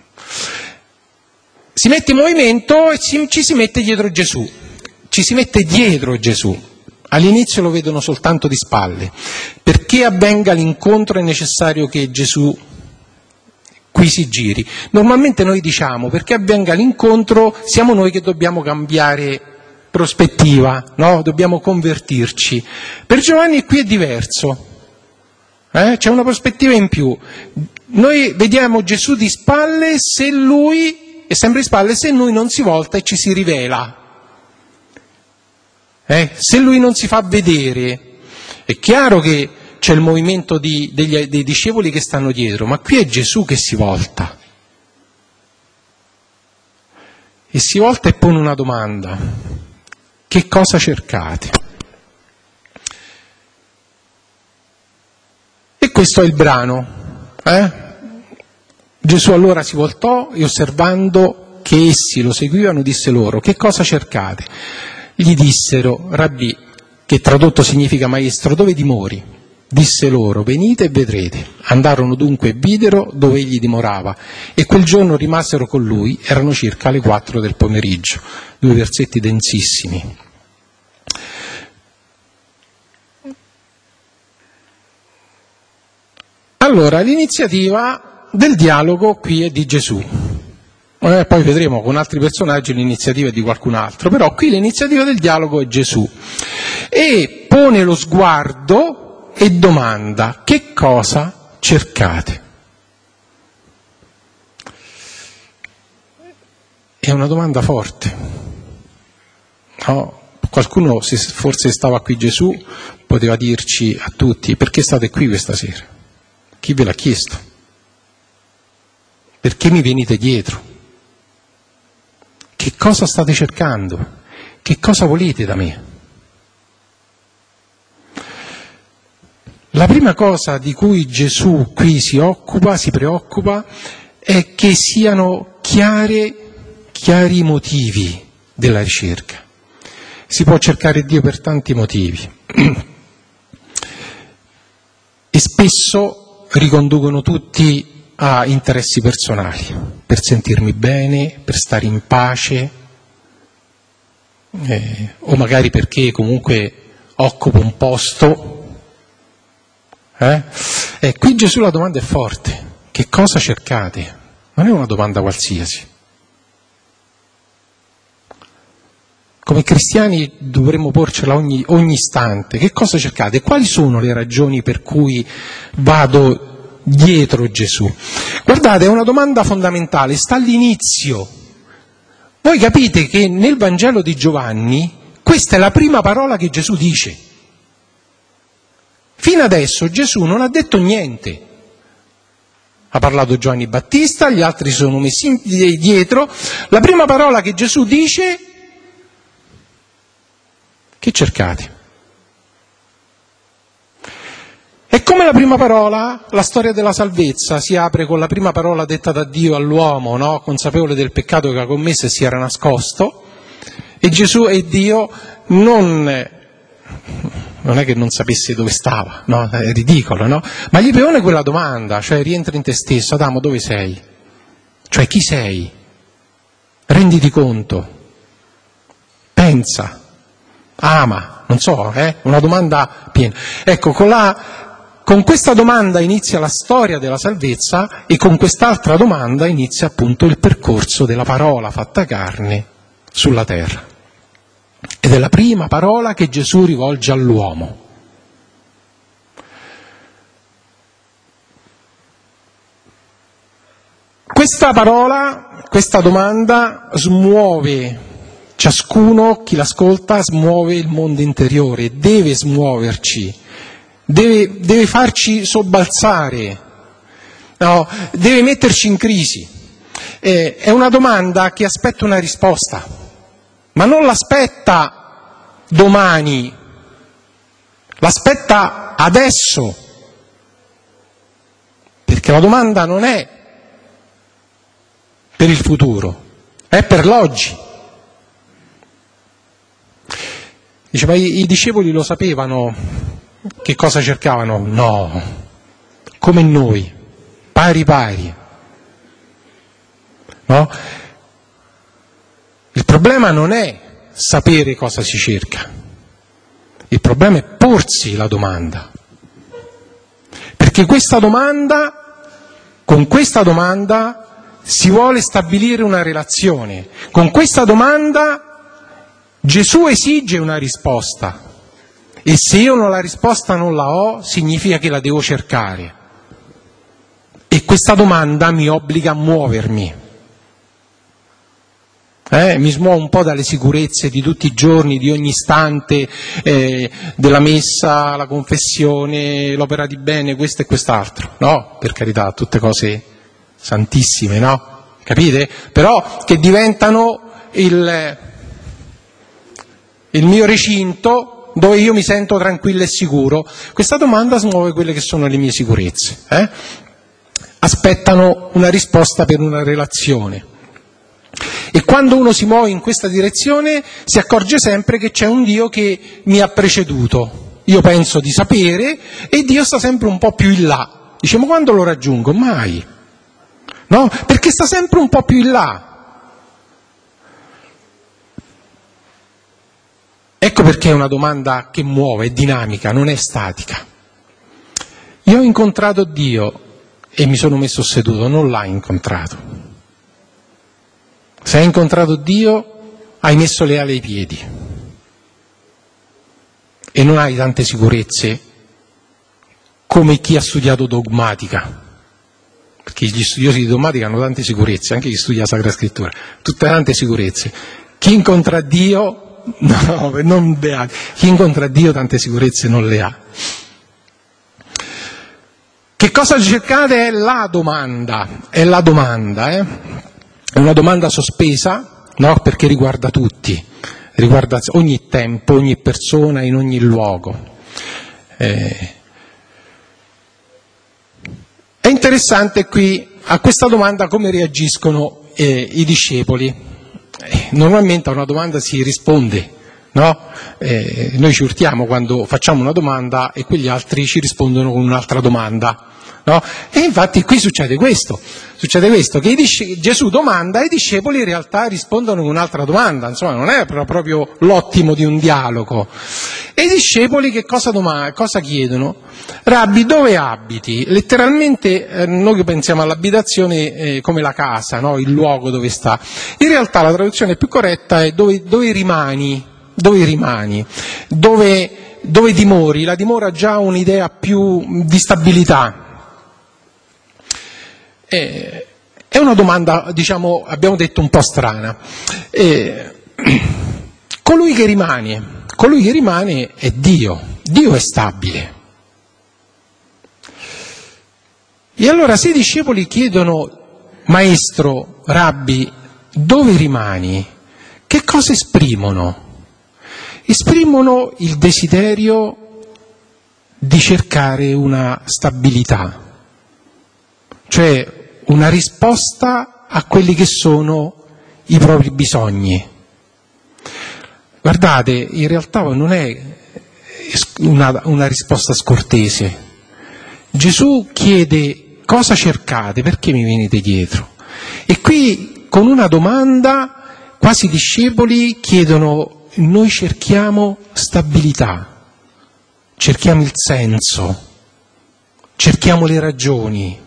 Speaker 1: Si mette in movimento e ci si mette dietro Gesù, ci si mette dietro Gesù. All'inizio lo vedono soltanto di spalle. Perché avvenga l'incontro è necessario che Gesù qui si giri. Normalmente noi diciamo, perché avvenga l'incontro siamo noi che dobbiamo cambiare prospettiva, no? Dobbiamo convertirci. Per Giovanni qui è diverso, c'è una prospettiva in più. Noi vediamo Gesù di spalle, se lui è sempre di spalle, se lui non si volta e ci si rivela, se lui non si fa vedere. È chiaro che c'è il movimento dei discepoli che stanno dietro, ma qui è Gesù che si volta. E si volta e pone una domanda. Che cosa cercate? E questo è il brano. Gesù allora si voltò e osservando che essi lo seguivano disse loro, che cosa cercate? Gli dissero, Rabbì, che tradotto significa maestro, dove dimori? Disse loro, venite e vedrete. Andarono dunque e videro dove egli dimorava e quel giorno rimasero con lui, erano circa le 4 del pomeriggio. 2 versetti densissimi. Allora, l'iniziativa del dialogo qui è di Gesù. Poi vedremo con altri personaggi l'iniziativa è di qualcun altro, però qui l'iniziativa del dialogo è Gesù. E pone lo sguardo e domanda, che cosa cercate? È una domanda forte. No? Qualcuno, se forse stava qui Gesù, poteva dirci a tutti, perché state qui questa sera? Chi ve l'ha chiesto? Perché mi venite dietro? Che cosa state cercando? Che cosa volete da me? La prima cosa di cui Gesù qui si preoccupa, è che siano chiari i motivi della ricerca. Si può cercare Dio per tanti motivi e spesso riconducono tutti a interessi personali, per sentirmi bene, per stare in pace, o magari perché comunque occupo un posto. Qui Gesù la domanda è forte. Che cosa cercate? Non è una domanda qualsiasi. Come cristiani dovremmo porcela ogni istante. Che cosa cercate? Quali sono le ragioni per cui vado dietro Gesù? Guardate, è una domanda fondamentale, sta all'inizio. Voi capite che nel Vangelo di Giovanni questa è la prima parola che Gesù dice. Fino adesso Gesù non ha detto niente. Ha parlato Giovanni Battista, gli altri si sono messi dietro. La prima parola che Gesù dice: che cercate? E come la prima parola, la storia della salvezza si apre con la prima parola detta da Dio all'uomo, no? Consapevole del peccato che aveva commesso e si era nascosto, e Gesù e Dio non è che non sapesse dove stava, no? È ridicolo, no? Ma gli pone quella domanda, cioè rientra in te stesso, Adamo, dove sei? Cioè chi sei? Renditi conto, pensa, ama, non so, una domanda piena. Ecco, con questa domanda inizia la storia della salvezza e con quest'altra domanda inizia appunto il percorso della parola fatta carne sulla terra. Ed è la prima parola che Gesù rivolge all'uomo. Questa parola, questa domanda smuove ciascuno, chi l'ascolta, smuove il mondo interiore, deve smuoverci, deve farci sobbalzare, no? Deve metterci in crisi. È una domanda che aspetta una risposta, ma non l'aspetta domani, l'aspetta adesso, perché la domanda non è per il futuro, è per l'oggi. Dice, ma i discepoli lo sapevano che cosa cercavano? No, come noi, pari pari. No? Il problema non è sapere cosa si cerca, il problema è porsi la domanda. Perché con questa domanda si vuole stabilire una relazione, con questa domanda Gesù esige una risposta, e se io la risposta non la ho, significa che la devo cercare. E questa domanda mi obbliga a muovermi. Mi smuovo un po' dalle sicurezze di tutti i giorni, di ogni istante, della messa, la confessione, l'opera di bene, questo e quest'altro. No, per carità, tutte cose santissime, no? Capite? Però che diventano il mio recinto dove io mi sento tranquillo e sicuro. Questa domanda smuove quelle che sono le mie sicurezze. Aspettano una risposta per una relazione. E quando uno si muove in questa direzione si accorge sempre che c'è un Dio che mi ha preceduto. Io penso di sapere e Dio sta sempre un po' più in là. Dice, ma quando lo raggiungo? Mai. No? Perché sta sempre un po' più in là. Ecco perché è una domanda che muove, è dinamica, non è statica. Io ho incontrato Dio e mi sono messo seduto, non l'hai incontrato. Se hai incontrato Dio, hai messo le ali ai piedi e non hai tante sicurezze come chi ha studiato dogmatica, perché gli studiosi di dogmatica hanno tante sicurezze, anche chi studia la Sacra Scrittura, tutte tante sicurezze. Chi incontra Dio, no, non beati, chi incontra Dio tante sicurezze non le ha. Che cosa cercate? È la domanda. È una domanda sospesa, no? Perché riguarda tutti, riguarda ogni tempo, ogni persona, in ogni luogo. È interessante qui a questa domanda come reagiscono i discepoli. Normalmente a una domanda si risponde, no? Noi ci urtiamo quando facciamo una domanda e quegli altri ci rispondono con un'altra domanda. No? E infatti qui succede questo che Gesù domanda e i discepoli in realtà rispondono con un'altra domanda, insomma non è proprio l'ottimo di un dialogo. E i discepoli che cosa chiedono? Rabbi, dove abiti? Letteralmente noi pensiamo all'abitazione come la casa, no? Il luogo dove sta. In realtà la traduzione più corretta è dove rimani, dove dimori. La dimora già un'idea più di stabilità. È una domanda, diciamo, abbiamo detto un po' strana. Colui che rimane è Dio. Dio è stabile. E allora se i discepoli chiedono, maestro, rabbi, dove rimani? Che cosa esprimono? Esprimono il desiderio di cercare una stabilità, cioè una risposta a quelli che sono i propri bisogni. Guardate, in realtà non è una risposta scortese. Gesù chiede, cosa cercate? Perché mi venite dietro? E qui con una domanda quasi i discepoli chiedono, noi cerchiamo stabilità, cerchiamo il senso, cerchiamo le ragioni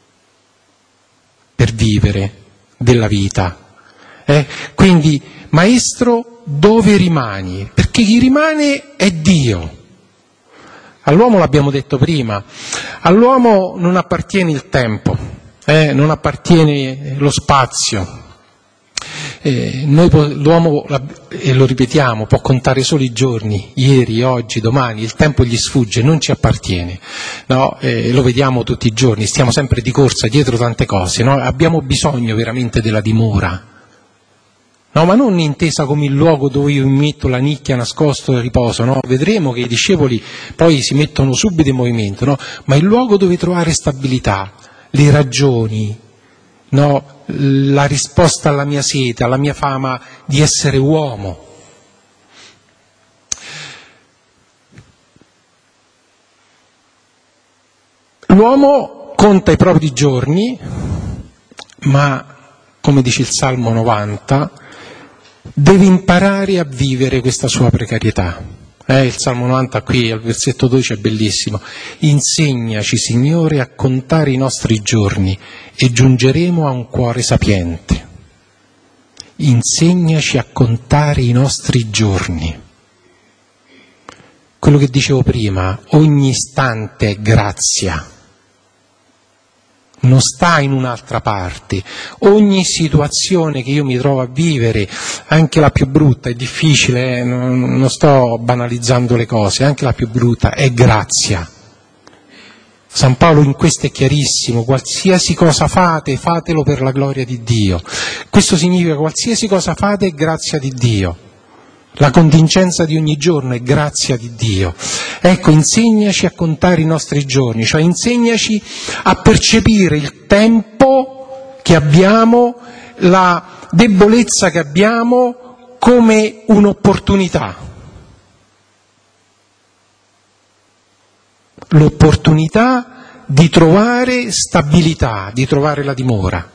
Speaker 1: per vivere della vita. Quindi, maestro, dove rimani? Perché chi rimane è Dio. All'uomo l'abbiamo detto prima, all'uomo non appartiene il tempo, non appartiene lo spazio. L'uomo, e lo ripetiamo, può contare solo i giorni, ieri, oggi, domani, il tempo gli sfugge, non ci appartiene, no? Lo vediamo tutti i giorni, stiamo sempre di corsa dietro tante cose, no? Abbiamo bisogno veramente della dimora. No, ma non intesa come il luogo dove io mi metto la nicchia nascosto e riposo, no? Vedremo che i discepoli poi si mettono subito in movimento, no? Ma il luogo dove trovare stabilità, le ragioni, no? La risposta alla mia sete, alla mia fama di essere uomo. L'uomo conta i propri giorni, ma, come dice il Salmo 90, deve imparare a vivere questa sua precarietà. Il Salmo 90 qui al versetto 12 è bellissimo. Insegnaci, Signore, a contare i nostri giorni e giungeremo a un cuore sapiente. Insegnaci a contare i nostri giorni. Quello che dicevo prima, ogni istante è grazia. Non sta in un'altra parte. Ogni situazione che io mi trovo a vivere, anche la più brutta, è difficile, non sto banalizzando le cose, anche la più brutta è grazia. San Paolo in questo è chiarissimo: qualsiasi cosa fate, fatelo per la gloria di Dio. Questo significa qualsiasi cosa fate è grazia di Dio. La contingenza di ogni giorno è grazia di Dio. Ecco, insegnaci a contare i nostri giorni, cioè insegnaci a percepire il tempo che abbiamo, la debolezza che abbiamo come un'opportunità. L'opportunità di trovare stabilità, di trovare la dimora.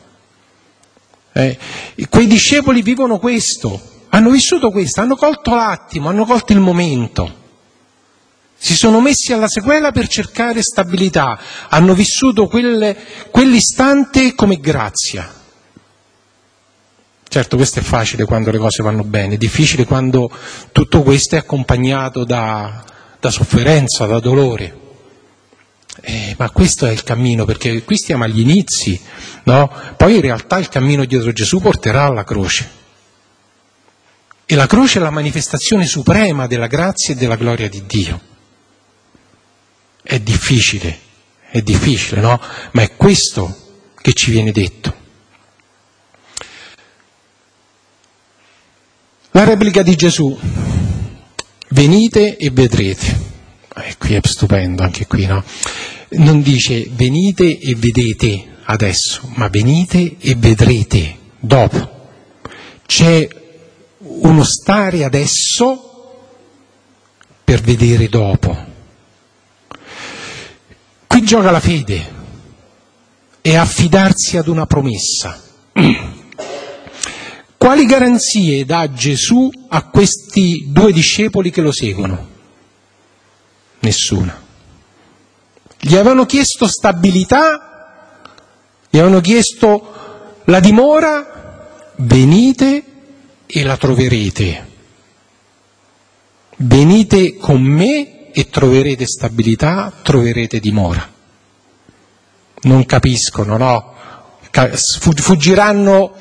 Speaker 1: Quei discepoli vivono questo. Hanno vissuto questo, hanno colto l'attimo, hanno colto il momento. Si sono messi alla sequela per cercare stabilità, hanno vissuto quell'istante come grazia. Certo, questo è facile quando le cose vanno bene, è difficile quando tutto questo è accompagnato da sofferenza, da dolore. Ma questo è il cammino, perché qui stiamo agli inizi, no? Poi in realtà il cammino dietro Gesù porterà alla croce. E la croce è la manifestazione suprema della grazia e della gloria di Dio. È difficile, no? Ma è questo che ci viene detto. La replica di Gesù: venite e vedrete. Qui è stupendo, anche qui, no? Non dice venite e vedete adesso, ma venite e vedrete dopo. C'è uno stare adesso per vedere dopo. Qui gioca la fede e affidarsi ad una promessa. Quali garanzie dà Gesù a questi 2 discepoli che lo seguono? Nessuna. Gli avevano chiesto stabilità, gli avevano chiesto la dimora, venite e la troverete. Venite con me e troverete stabilità, troverete dimora. Non capiscono, no? Fuggiranno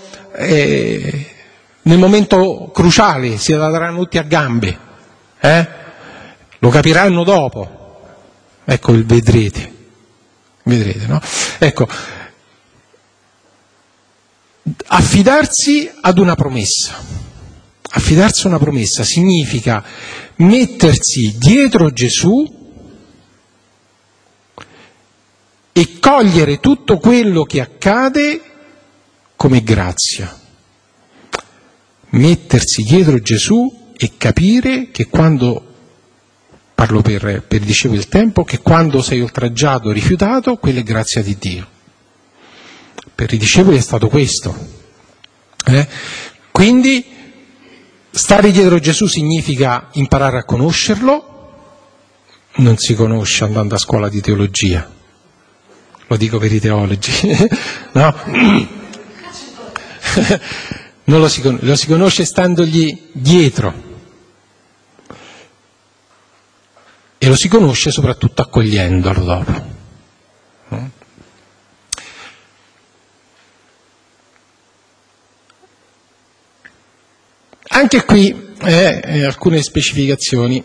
Speaker 1: nel momento cruciale, si daranno tutti a gambe. Lo capiranno dopo. Ecco il vedrete, no? Ecco, affidarsi ad una promessa. Affidarsi a una promessa significa mettersi dietro Gesù e cogliere tutto quello che accade come grazia. Mettersi dietro Gesù e capire che quando, parlo per i discepoli del tempo, che quando sei oltraggiato, rifiutato, quella è grazia di Dio. Per i discepoli è stato questo. Quindi stare dietro Gesù significa imparare a conoscerlo. Non si conosce andando a scuola di teologia, lo dico per i teologi, no? Non lo si conosce standogli dietro. E lo si conosce soprattutto accogliendolo dopo. Anche qui alcune specificazioni.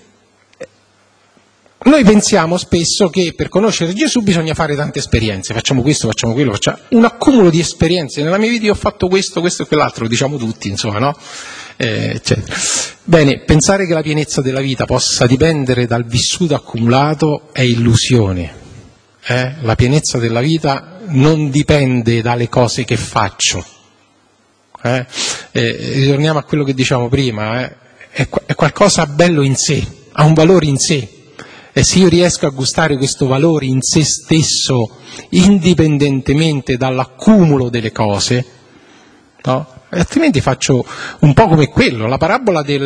Speaker 1: Noi pensiamo spesso che per conoscere Gesù bisogna fare tante esperienze, facciamo questo, facciamo quello, facciamo un accumulo di esperienze. Nella mia vita io ho fatto questo, questo e quell'altro, lo diciamo tutti, insomma, no? Eccetera. Bene, pensare che la pienezza della vita possa dipendere dal vissuto accumulato è illusione. La pienezza della vita non dipende dalle cose che faccio. Ritorniamo a quello che dicevamo prima, è qualcosa bello in sé, ha un valore in sé. E se io riesco a gustare questo valore in se stesso, indipendentemente dall'accumulo delle cose, no? Altrimenti faccio un po' come quello, la parabola di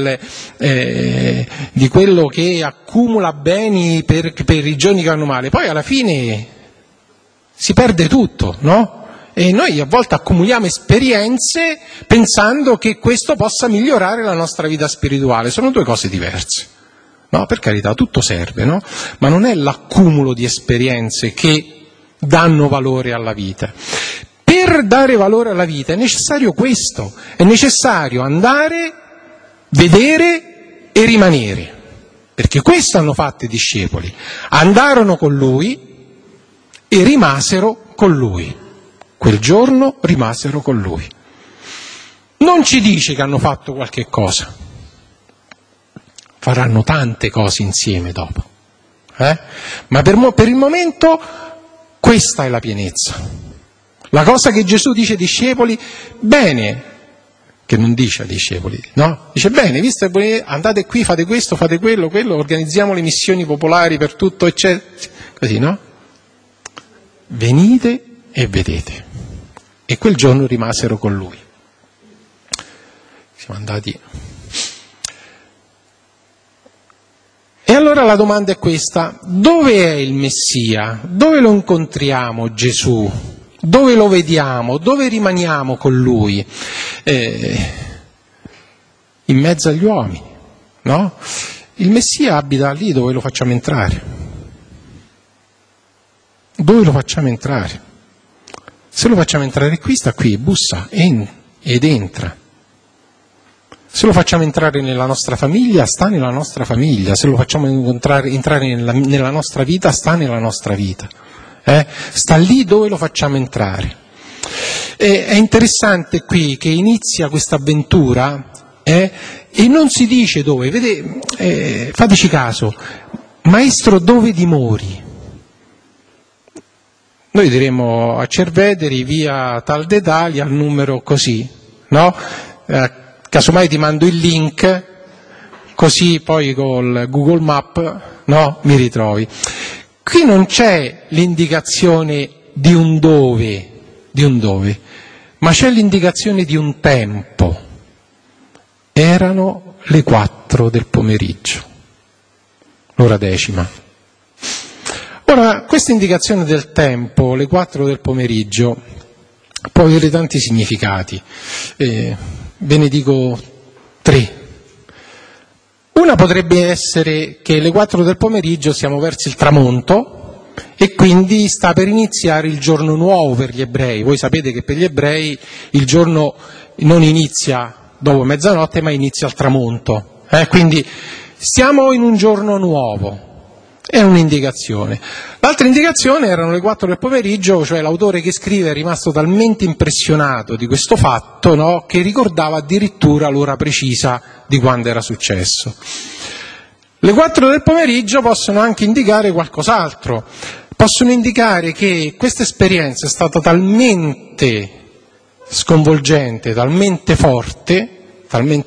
Speaker 1: quello che accumula beni per i giorni che vanno male, poi alla fine si perde tutto, no? E noi a volte accumuliamo esperienze pensando che questo possa migliorare la nostra vita spirituale, sono due cose diverse. No, per carità, tutto serve, no? Ma non è l'accumulo di esperienze che danno valore alla vita. Per dare valore alla vita è necessario questo, è necessario andare, vedere e rimanere. Perché questo hanno fatto i discepoli. Andarono con lui e rimasero con lui. Quel giorno rimasero con lui. Non ci dice che hanno fatto qualche cosa. Faranno tante cose insieme dopo. Ma per il momento questa è la pienezza. La cosa che Gesù dice ai discepoli, bene, che non dice ai discepoli, no? Dice bene, visto che andate qui, fate questo, fate quello, organizziamo le missioni popolari per tutto, eccetera. Così, no? Venite e vedete. E quel giorno rimasero con lui. Siamo andati. E allora la domanda è questa: dove è il Messia? Dove lo incontriamo Gesù? Dove lo vediamo? Dove rimaniamo con lui? In mezzo agli uomini, no? Il Messia abita lì dove lo facciamo entrare. Dove lo facciamo entrare? Se lo facciamo entrare qui, sta qui, bussa ed entra. Se lo facciamo entrare nella nostra famiglia, sta nella nostra famiglia. Se lo facciamo entrare nella nostra vita, sta nella nostra vita. Sta lì dove lo facciamo entrare. È interessante qui che inizia questa avventura e non si dice dove. Vede, fateci caso, maestro, dove dimori? Noi diremo a Cerveteri, via tal de tali, al numero così, no? Casomai ti mando il link, così poi col Google Map, no, mi ritrovi. Qui non c'è l'indicazione di un dove, ma c'è l'indicazione di un tempo. Erano le 4 del pomeriggio, l'ora 10. Ora, questa indicazione del tempo, le 4 del pomeriggio, può avere tanti significati. Ve ne dico 3. Una potrebbe essere che le 4 del pomeriggio siamo verso il tramonto e quindi sta per iniziare il giorno nuovo per gli ebrei. Voi sapete che per gli ebrei il giorno non inizia dopo mezzanotte ma inizia al tramonto. Quindi siamo in un giorno nuovo. È un'indicazione. L'altra indicazione erano le 4 del pomeriggio, cioè l'autore che scrive è rimasto talmente impressionato di questo fatto, no, che ricordava addirittura l'ora precisa di quando era successo. Le 4 del pomeriggio possono anche indicare qualcos'altro. Possono indicare che questa esperienza è stata talmente sconvolgente, talmente forte,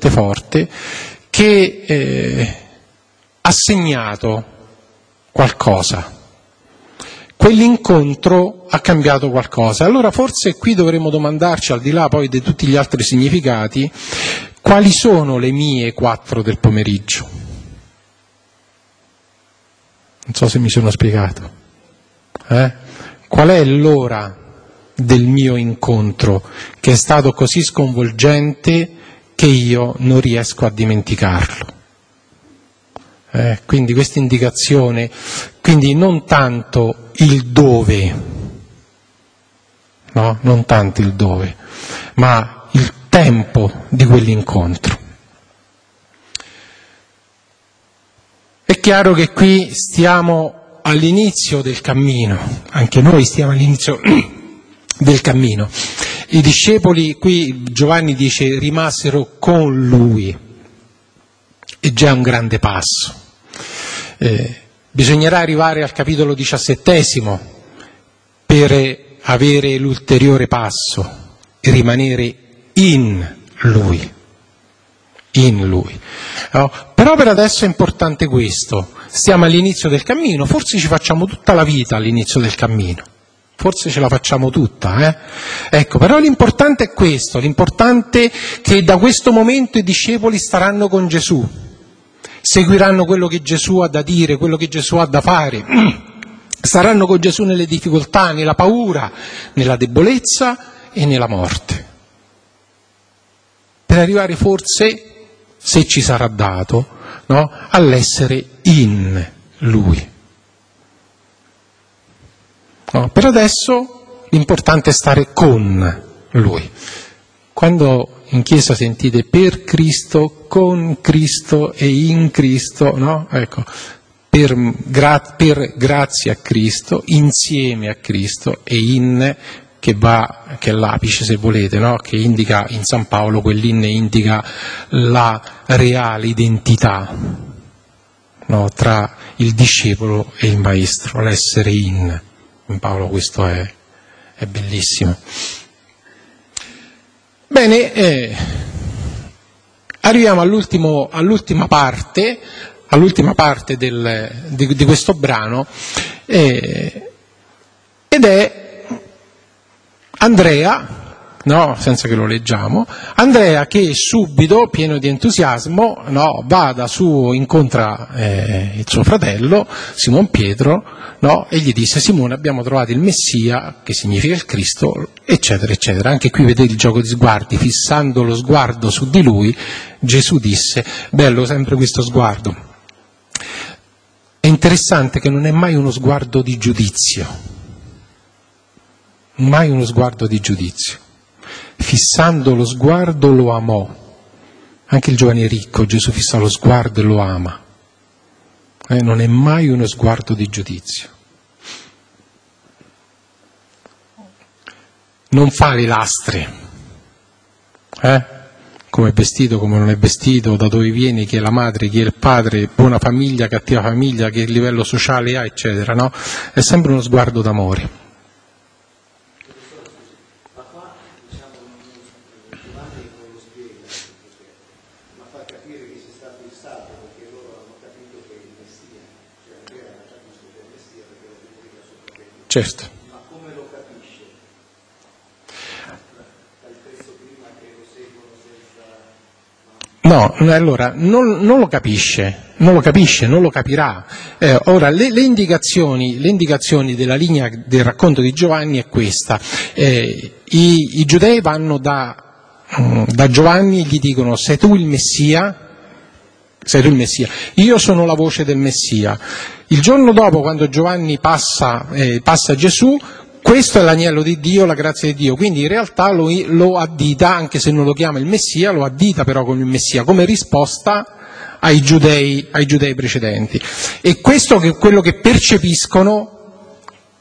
Speaker 1: che ha segnato qualcosa. Quell'incontro ha cambiato qualcosa. Allora forse qui dovremmo domandarci, al di là poi di tutti gli altri significati, quali sono le mie 4 del pomeriggio? Non so se mi sono spiegato. Qual è l'ora del mio incontro che è stato così sconvolgente che io non riesco a dimenticarlo? Quindi questa indicazione, quindi non tanto il dove, no? Non tanto il dove, ma il tempo di quell'incontro. È chiaro che qui stiamo all'inizio del cammino, anche noi stiamo all'inizio del cammino. I discepoli, qui Giovanni dice, rimasero con lui, e già è un grande passo. Bisognerà arrivare al capitolo 17 per avere l'ulteriore passo e rimanere in lui. In lui. No? Però per adesso è importante questo, stiamo all'inizio del cammino, forse ci facciamo tutta la vita all'inizio del cammino, forse ce la facciamo tutta, Ecco, però l'importante è questo, l'importante è che da questo momento i discepoli staranno con Gesù, seguiranno quello che Gesù ha da dire, quello che Gesù ha da fare, staranno con Gesù nelle difficoltà, nella paura, nella debolezza e nella morte, per arrivare forse, se ci sarà dato, no, all'essere in Lui. No, per adesso l'importante è stare con Lui. Quando in chiesa sentite per Cristo, con Cristo e in Cristo, no? Ecco, per grazie a Cristo, insieme a Cristo e in che è l'apice, se volete, no? Che indica, in San Paolo quell'in indica la reale identità, no? Tra il discepolo e il maestro, l'essere in Paolo, questo è bellissimo. Bene, arriviamo all'ultima parte di questo brano, ed è Andrea, no, senza che lo leggiamo, Andrea che subito, pieno di entusiasmo, no, incontra il suo fratello, Simon Pietro, no, e gli disse: Simone, abbiamo trovato il Messia, che significa il Cristo, eccetera, eccetera. Anche qui vedete il gioco di sguardi, fissando lo sguardo su di lui, Gesù disse, bello sempre questo sguardo. È interessante che non è mai uno sguardo di giudizio. Mai uno sguardo di giudizio. Fissando lo sguardo lo amò. Anche il giovane ricco, Gesù fissa lo sguardo e lo ama. Non è mai uno sguardo di giudizio. Non fa le lastre. Come è vestito, come non è vestito, da dove viene, chi è la madre, chi è il padre, buona famiglia, cattiva famiglia, che livello sociale ha, eccetera, no? È sempre uno sguardo d'amore. Certo.
Speaker 3: Ma come lo capisce? Dal pezzo prima che lo seguono senza...
Speaker 1: No, allora, non lo capisce, non lo capirà. Ora, le indicazioni della linea del racconto di Giovanni è questa. I giudei vanno da Giovanni e gli dicono: sei tu il Messia? Sei tu il Messia. Io sono la voce del Messia. Il giorno dopo, quando Giovanni passa Gesù, questo è l'agnello di Dio, la grazia di Dio. Quindi in realtà lo addita, anche se non lo chiama il Messia, lo addita però con il Messia, come risposta ai giudei precedenti. E questo è quello che percepiscono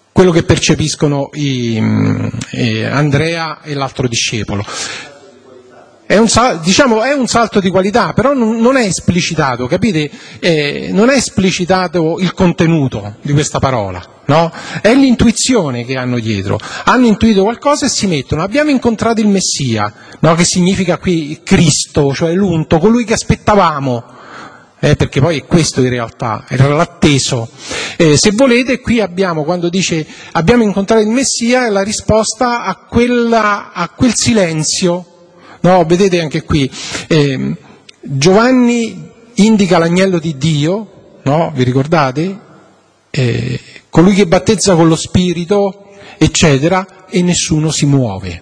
Speaker 1: Andrea e l'altro discepolo. È un salto di qualità, però non è esplicitato, capite? Non è esplicitato il contenuto di questa parola, no? È l'intuizione che hanno dietro. Hanno intuito qualcosa e si mettono. Abbiamo incontrato il Messia, no? Che significa qui Cristo, cioè l'unto, colui che aspettavamo. Perché poi è questo in realtà, era l'atteso. Se volete, qui abbiamo, quando dice abbiamo incontrato il Messia, è la risposta a quel silenzio. No, vedete anche qui, Giovanni indica l'agnello di Dio, no? Vi ricordate? Colui che battezza con lo Spirito, eccetera, e nessuno si muove.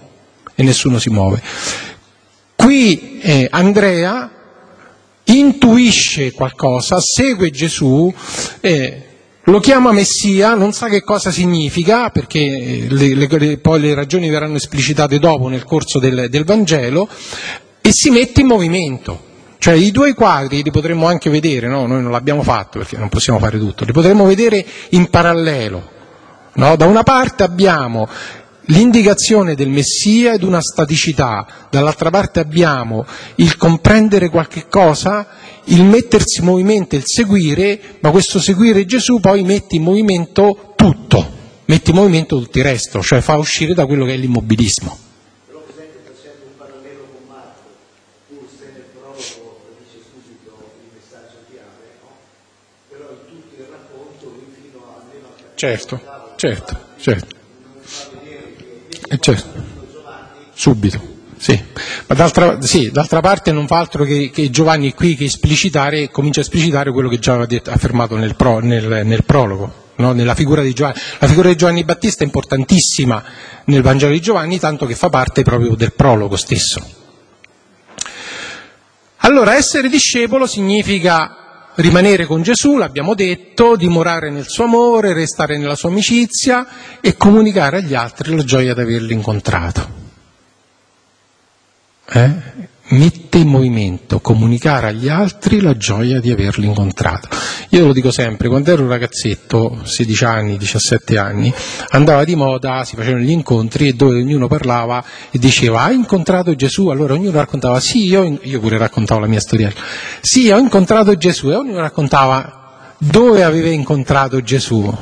Speaker 1: Qui Andrea intuisce qualcosa, segue Gesù, lo chiama Messia, non sa che cosa significa, perché poi le ragioni verranno esplicitate dopo nel corso del Vangelo, e si mette in movimento. Cioè i due quadri li potremmo anche vedere, no? Noi non l'abbiamo fatto perché non possiamo fare tutto, li potremmo vedere in parallelo, no? Da una parte abbiamo l'indicazione del Messia ed una staticità, dall'altra parte abbiamo il comprendere qualche cosa, il mettersi in movimento, il seguire, ma questo seguire Gesù poi mette in movimento tutto, mette in movimento tutto il resto, cioè fa uscire da quello che è l'immobilismo.
Speaker 3: Però per esempio facendo un parallelo con Marco, pur se nel prologo dice subito il messaggio chiave, no? Però in tutto il racconto lui fino almeno a
Speaker 1: Certo.
Speaker 3: Giovanni
Speaker 1: Subito, sì. Ma d'altra parte non fa altro che Giovanni qui che comincia a esplicitare quello che già aveva affermato nel prologo, no? Nella figura di Giovanni. La figura di Giovanni Battista è importantissima nel Vangelo di Giovanni, tanto che fa parte proprio del prologo stesso. Allora, essere discepolo significa rimanere con Gesù, l'abbiamo detto, dimorare nel suo amore, restare nella sua amicizia e comunicare agli altri la gioia di averlo incontrato. Mette in movimento, comunicare agli altri la gioia di averlo incontrato. Io lo dico sempre, quando ero un ragazzetto, 16 anni, 17 anni, andava di moda, si facevano gli incontri e dove ognuno parlava e diceva: hai incontrato Gesù? Allora ognuno raccontava: sì, io pure raccontavo la mia storiella, sì, ho incontrato Gesù, e ognuno raccontava dove aveva incontrato Gesù,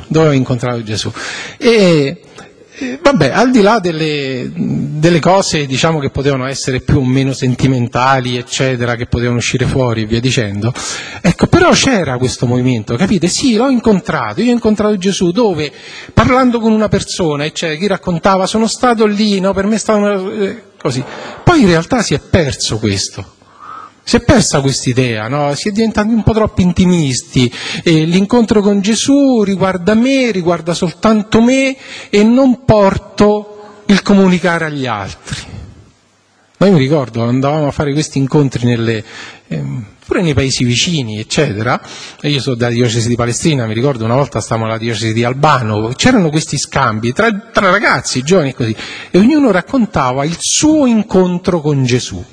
Speaker 1: e vabbè, al di là delle cose, diciamo, che potevano essere più o meno sentimentali, eccetera, che potevano uscire fuori e via dicendo, ecco, però c'era questo movimento, capite? Sì, io ho incontrato Gesù, dove? Parlando con una persona, eccetera, chi raccontava: sono stato lì, no, per me stava così. Poi in realtà si è perso questo. Si è persa quest'idea, no? Si è diventati un po' troppo intimisti, e l'incontro con Gesù riguarda me, riguarda soltanto me e non porto il comunicare agli altri. Noi mi ricordo, andavamo a fare questi incontri pure nei paesi vicini, eccetera, e io sono dalla diocesi di Palestrina, mi ricordo una volta stavamo alla diocesi di Albano, c'erano questi scambi tra ragazzi, giovani e così, e ognuno raccontava il suo incontro con Gesù.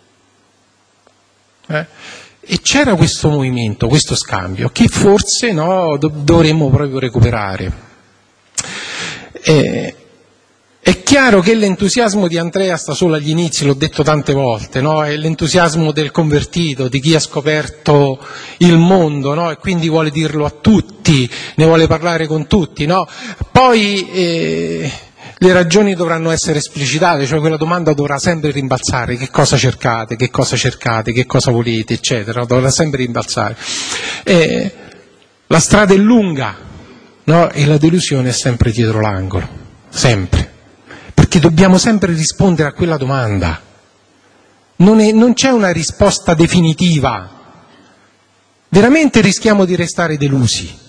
Speaker 1: E c'era questo movimento, questo scambio, che forse, no, dovremmo proprio recuperare. È chiaro che l'entusiasmo di Andrea sta solo agli inizi, l'ho detto tante volte, no? È l'entusiasmo del convertito, di chi ha scoperto il mondo, no? E quindi vuole dirlo a tutti, ne vuole parlare con tutti, no? Poi le ragioni dovranno essere esplicitate, cioè quella domanda dovrà sempre rimbalzare: che cosa cercate, che cosa volete, eccetera, dovrà sempre rimbalzare. La strada è lunga, no? E la delusione è sempre dietro l'angolo, sempre, perché dobbiamo sempre rispondere a quella domanda. Non c'è una risposta definitiva, veramente rischiamo di restare delusi.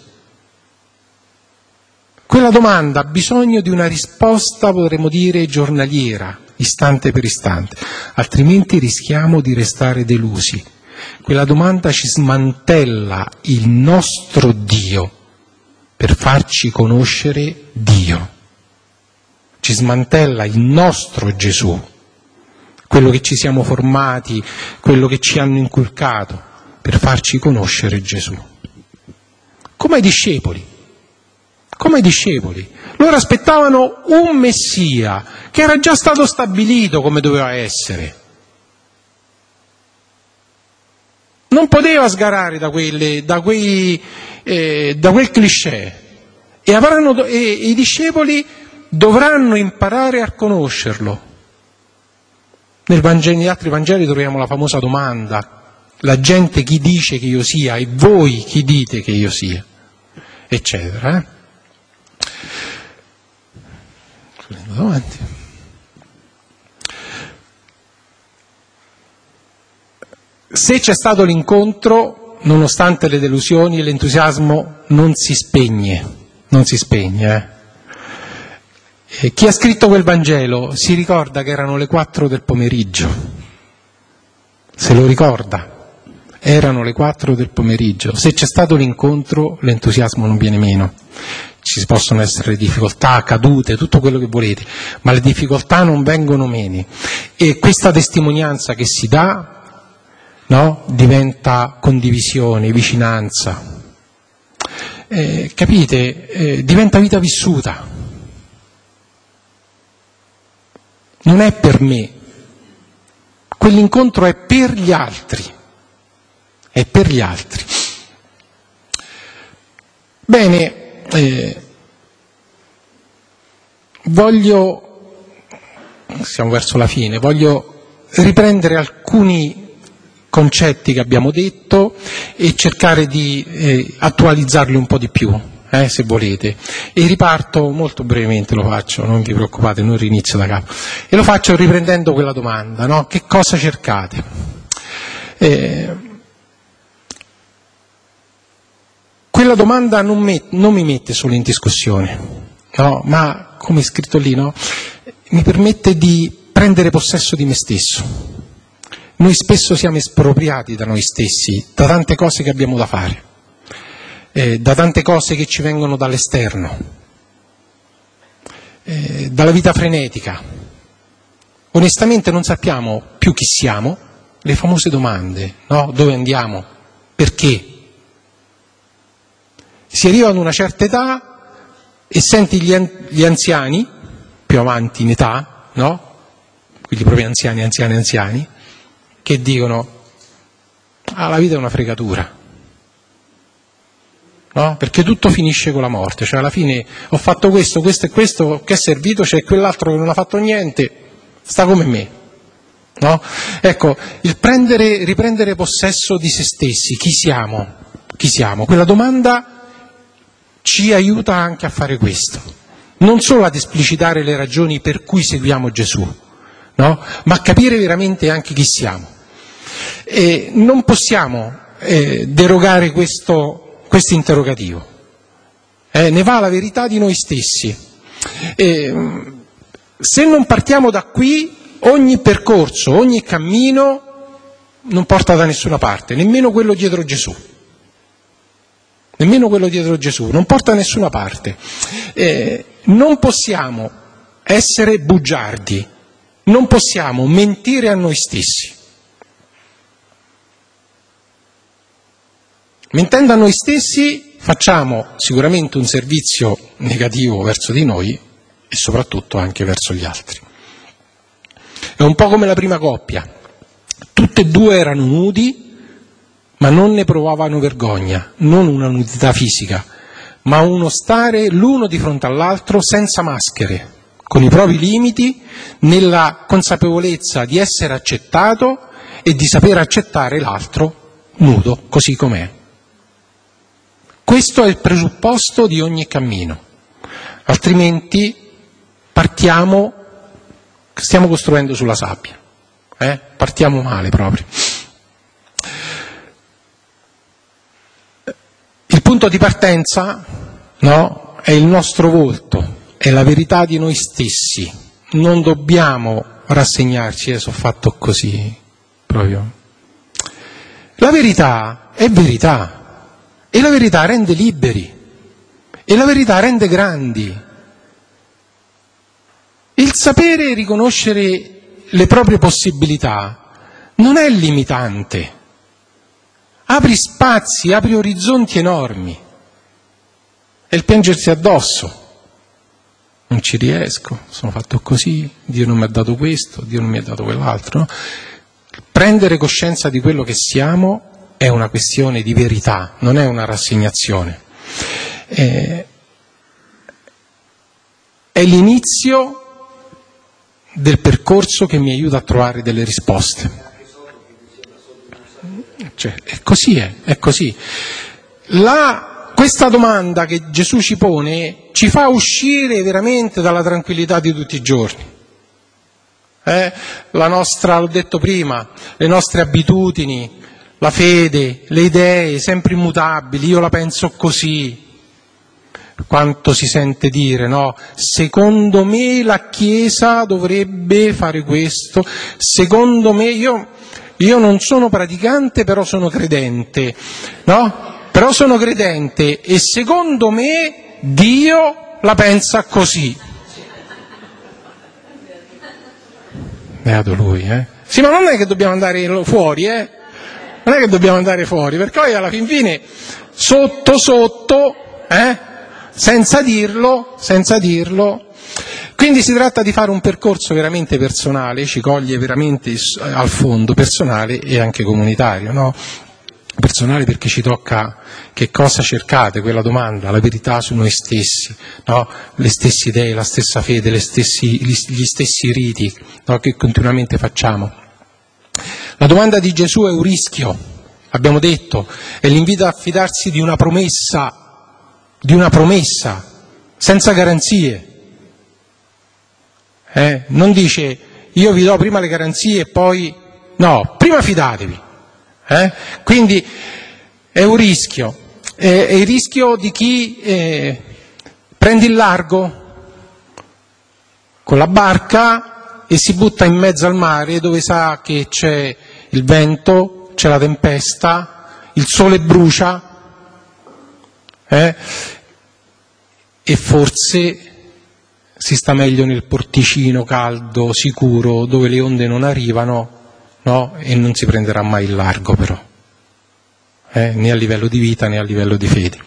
Speaker 1: Quella domanda ha bisogno di una risposta, potremmo dire, giornaliera, istante per istante, altrimenti rischiamo di restare delusi. Quella domanda ci smantella il nostro Dio per farci conoscere Dio. Ci smantella il nostro Gesù, quello che ci siamo formati, quello che ci hanno inculcato, per farci conoscere Gesù. Come ai discepoli. Loro aspettavano un Messia che era già stato stabilito come doveva essere. Non poteva sgarare da quel cliché. E i discepoli dovranno imparare a conoscerlo. Negli altri Vangeli troviamo la famosa domanda: la gente chi dice che io sia e voi chi dite che io sia, eccetera. Avanti. Se c'è stato l'incontro, nonostante le delusioni, l'entusiasmo non si spegne. Chi ha scritto quel Vangelo si ricorda che erano le 4 del pomeriggio, se lo ricorda, erano le 4 del pomeriggio. Se c'è stato l'incontro, l'entusiasmo non viene meno. Ci possono essere difficoltà, cadute, tutto quello che volete, ma le difficoltà non vengono meno. E questa testimonianza che si dà no? Diventa condivisione, vicinanza. Capite? Diventa vita vissuta. Non è per me. Quell'incontro è per gli altri. È per gli altri. Bene, siamo verso la fine, voglio riprendere alcuni concetti che abbiamo detto e cercare di attualizzarli un po' di più, se volete. E riparto molto brevemente, lo faccio, non vi preoccupate, non rinizio da capo. E lo faccio riprendendo quella domanda, no? Che cosa cercate? Quella domanda non mi mette solo in discussione, no? Ma, come è scritto lì, no? Mi permette di prendere possesso di me stesso. Noi spesso siamo espropriati da noi stessi, da tante cose che abbiamo da fare, da tante cose che ci vengono dall'esterno, dalla vita frenetica. Onestamente non sappiamo più chi siamo, le famose domande, no? Dove andiamo? Perché? Si arriva ad una certa età e senti gli anziani, più avanti in età, no? Quindi proprio anziani, che dicono, la vita è una fregatura, no? Perché tutto finisce con la morte, cioè alla fine ho fatto questo e questo, che è servito, c'è quell'altro che non ha fatto niente, sta come me, no? Ecco, il riprendere possesso di se stessi, chi siamo? Quella domanda ci aiuta anche a fare questo, non solo ad esplicitare le ragioni per cui seguiamo Gesù, no? Ma a capire veramente anche chi siamo. E non possiamo derogare questo interrogativo. Ne va la verità di noi stessi. Se non partiamo da qui, ogni percorso, ogni cammino non porta da nessuna parte, nemmeno quello dietro Gesù. Non porta da nessuna parte. Non possiamo essere bugiardi, non possiamo mentire a noi stessi. Mentendo a noi stessi facciamo sicuramente un servizio negativo verso di noi e soprattutto anche verso gli altri. È un po' come la prima coppia. Tutte e due erano nudi, ma non ne provavano vergogna, non una nudità fisica, ma uno stare l'uno di fronte all'altro senza maschere, con i propri limiti, nella consapevolezza di essere accettato e di saper accettare l'altro nudo, così com'è. Questo è il presupposto di ogni cammino, altrimenti stiamo costruendo sulla sabbia, partiamo male proprio. Il punto di partenza, no, è il nostro volto, è la verità di noi stessi, non dobbiamo rassegnarci, sono fatto così, proprio. La verità è verità. E la verità rende liberi, e la verità rende grandi. Il sapere riconoscere le proprie possibilità non è limitante, apri spazi, apri orizzonti enormi. È il piangersi addosso. Non ci riesco, sono fatto così, Dio non mi ha dato questo, Dio non mi ha dato quell'altro. No? Prendere coscienza di quello che siamo è una questione di verità, non è una rassegnazione. È l'inizio del percorso che mi aiuta a trovare delle risposte. Cioè, è così. Questa domanda che Gesù ci pone ci fa uscire veramente dalla tranquillità di tutti i giorni. L'ho detto prima, le nostre abitudini, la fede, le idee sempre immutabili, io la penso così. Quanto si sente dire, no? Secondo me la Chiesa dovrebbe fare questo, secondo me, io non sono praticante, però sono credente, no? Però sono credente e secondo me Dio la pensa così. Beato lui, Sì, ma non è che dobbiamo andare fuori, non è che dobbiamo andare fuori, perché poi alla fin fine, sotto, senza dirlo, quindi si tratta di fare un percorso veramente personale, ci coglie veramente al fondo, personale e anche comunitario, no? Personale perché ci tocca che cosa cercate, quella domanda, la verità su noi stessi, no? Le stesse idee, la stessa fede, gli stessi riti, no? Che continuamente facciamo. La domanda di Gesù è un rischio, abbiamo detto, è l'invito a fidarsi di una promessa, senza garanzie. Non dice io vi do prima le garanzie e poi no, prima fidatevi. Quindi è un rischio, è il rischio di chi prende il largo con la barca e si butta in mezzo al mare dove sa che c'è il vento, c'è la tempesta, il sole brucia, e forse si sta meglio nel porticino caldo, sicuro, dove le onde non arrivano, no? E non si prenderà mai il largo però, né a livello di vita né a livello di fede.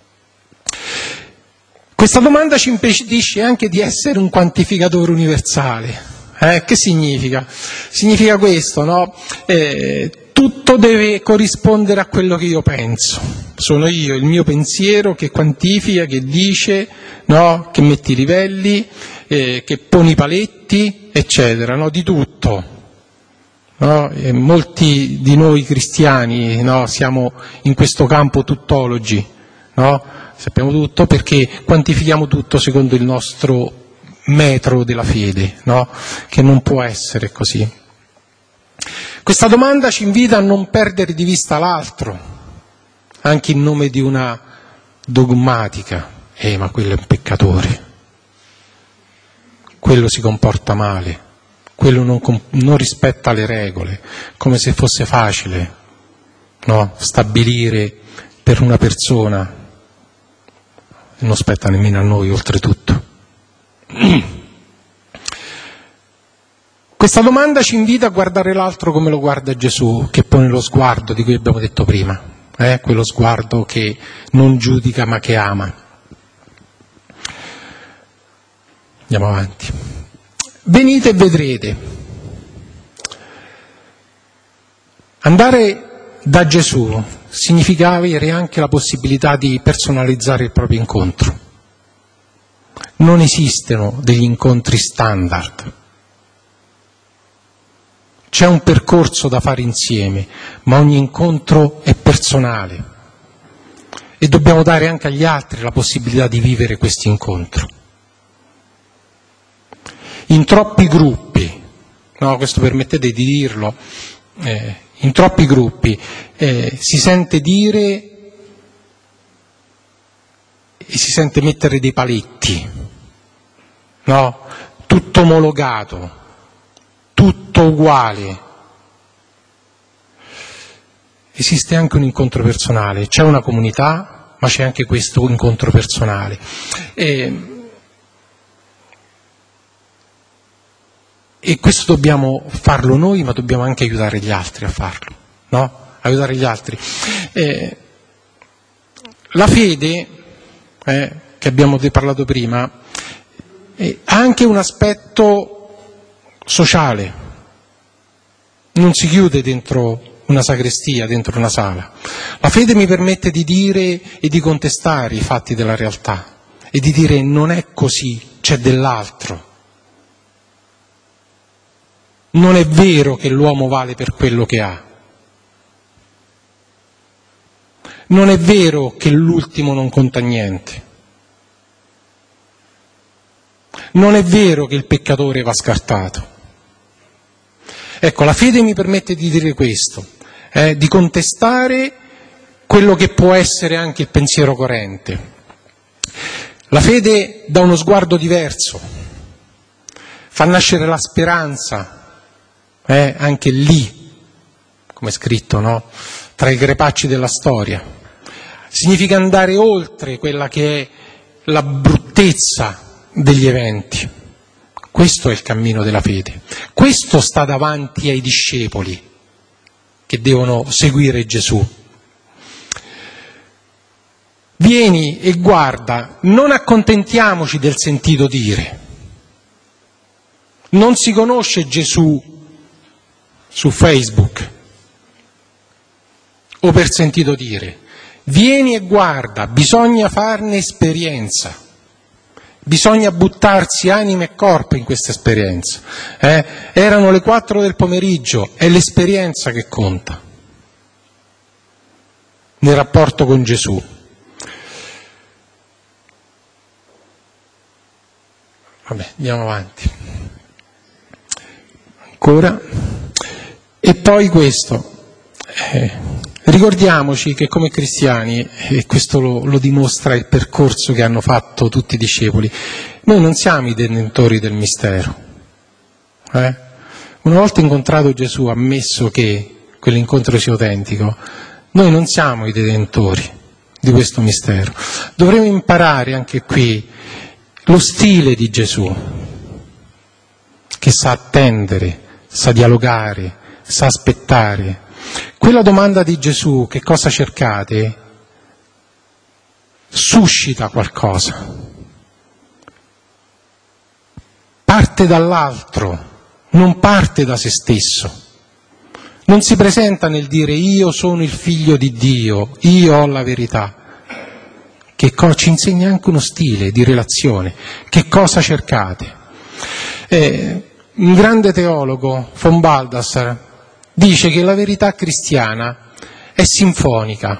Speaker 1: Questa domanda ci impedisce anche di essere un quantificatore universale. Che significa? Significa questo, no? Tutto deve corrispondere a quello che io penso. Sono io, il mio pensiero che quantifica, che dice, no? Che mette i livelli, che pone i paletti, eccetera, no? Di tutto. No? Molti di noi cristiani, no? Siamo in questo campo tuttologi, no? Sappiamo tutto perché quantifichiamo tutto secondo il nostro metro della fede, no? Che non può essere così. Questa domanda ci invita a non perdere di vista l'altro, anche in nome di una dogmatica. Ma quello è un peccatore, quello si comporta male, quello non rispetta le regole, come se fosse facile, no? Stabilire per una persona, non spetta nemmeno a noi oltretutto. Questa domanda ci invita a guardare l'altro come lo guarda Gesù, che pone lo sguardo di cui abbiamo detto prima, quello sguardo che non giudica ma che ama. Andiamo avanti. Venite e vedrete. Andare da Gesù significa avere anche la possibilità di personalizzare il proprio incontro. Non esistono degli incontri standard. C'è un percorso da fare insieme, ma ogni incontro è personale e dobbiamo dare anche agli altri la possibilità di vivere questo incontro. In troppi gruppi, no, questo permettete di dirlo, in troppi gruppi si sente dire e si sente mettere dei paletti, no? Tutto omologato, tutto uguale. Esiste anche un incontro personale, c'è una comunità, ma c'è anche questo incontro personale. E questo dobbiamo farlo noi, ma dobbiamo anche aiutare gli altri a farlo, no? Aiutare gli altri. La fede, che abbiamo parlato prima, ha anche un aspetto sociale. Non si chiude dentro una sagrestia, dentro una sala. La fede mi permette di dire e di contestare i fatti della realtà e di dire non è così, c'è dell'altro. Non è vero che l'uomo vale per quello che ha. Non è vero che l'ultimo non conta niente. Non è vero che il peccatore va scartato. Ecco, la fede mi permette di dire questo, di contestare quello che può essere anche il pensiero corrente. La fede dà uno sguardo diverso, fa nascere la speranza, anche lì, come è scritto, no? Tra i crepacci della storia. Significa andare oltre quella che è la bruttezza degli eventi. Questo è il cammino della fede. Questo sta davanti ai discepoli. che devono seguire Gesù. Vieni e guarda, non accontentiamoci del sentito dire. Non si conosce Gesù su Facebook o per sentito dire. Vieni e guarda, bisogna farne esperienza. Bisogna buttarsi anima e corpo in questa esperienza. Erano le 4 del pomeriggio, è l'esperienza che conta nel rapporto con Gesù. Vabbè, andiamo avanti. Ancora. E poi questo. Ricordiamoci che come cristiani, e questo lo dimostra il percorso che hanno fatto tutti i discepoli, noi non siamo i detentori del mistero. Una volta incontrato Gesù, ammesso che quell'incontro sia autentico, noi non siamo i detentori di questo mistero. Dovremo imparare anche qui lo stile di Gesù, che sa attendere, sa dialogare, sa aspettare. Quella domanda di Gesù, che cosa cercate, suscita qualcosa. Parte dall'altro, non parte da se stesso. Non si presenta nel dire io sono il figlio di Dio, io ho la verità. Ci insegna anche uno stile di relazione. Che cosa cercate? Un grande teologo, von Baldassar, dice che la verità cristiana è sinfonica.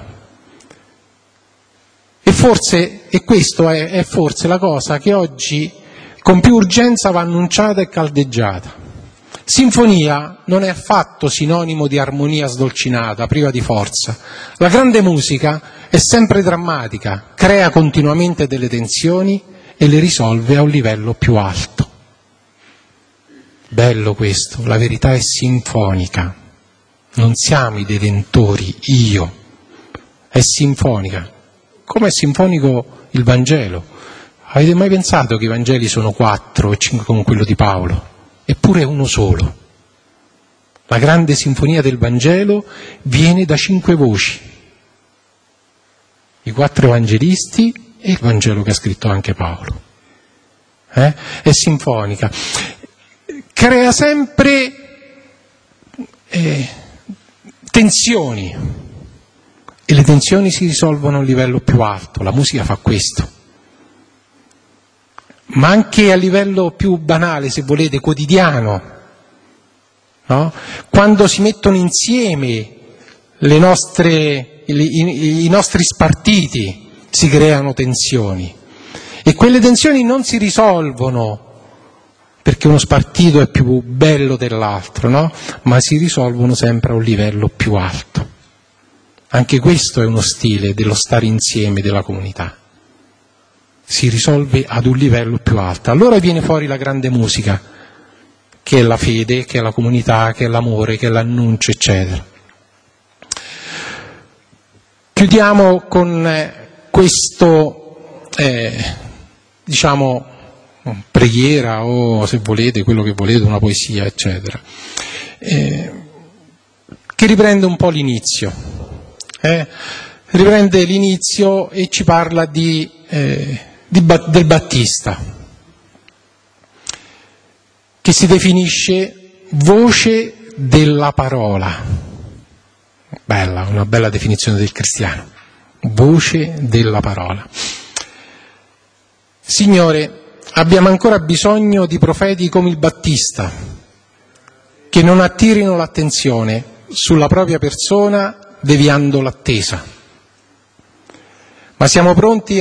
Speaker 1: E questo è forse la cosa che oggi con più urgenza va annunciata e caldeggiata. Sinfonia non è affatto sinonimo di armonia sdolcinata, priva di forza. La grande musica è sempre drammatica, crea continuamente delle tensioni e le risolve a un livello più alto. Bello questo, la verità è sinfonica. Non siamo i detentori, io. È sinfonica. Come è sinfonico il Vangelo? Avete mai pensato che i Vangeli sono 4 e 5 con quello di Paolo? Eppure è uno solo. La grande sinfonia del Vangelo viene da 5 voci. I 4 evangelisti e il Vangelo che ha scritto anche Paolo. È sinfonica. Crea sempre tensioni. E le tensioni si risolvono a un livello più alto. La musica fa questo. Ma anche a livello più banale, se volete, quotidiano, no? Quando si mettono insieme i nostri spartiti, si creano tensioni. E quelle tensioni non si risolvono perché uno spartito è più bello dell'altro, no? Ma si risolvono sempre a un livello più alto. Anche questo è uno stile dello stare insieme della comunità. Si risolve ad un livello più alto. Allora viene fuori la grande musica, che è la fede, che è la comunità, che è l'amore, che è l'annuncio, eccetera. Chiudiamo con questo, preghiera o, se volete, quello che volete, una poesia, eccetera, che riprende un po' l'inizio. Riprende l'inizio e ci parla del Battista, che si definisce voce della parola. Bella, una bella definizione del cristiano. Voce della parola. Signore, abbiamo ancora bisogno di profeti come il Battista, che non attirino l'attenzione sulla propria persona deviando l'attesa. Ma siano pronti a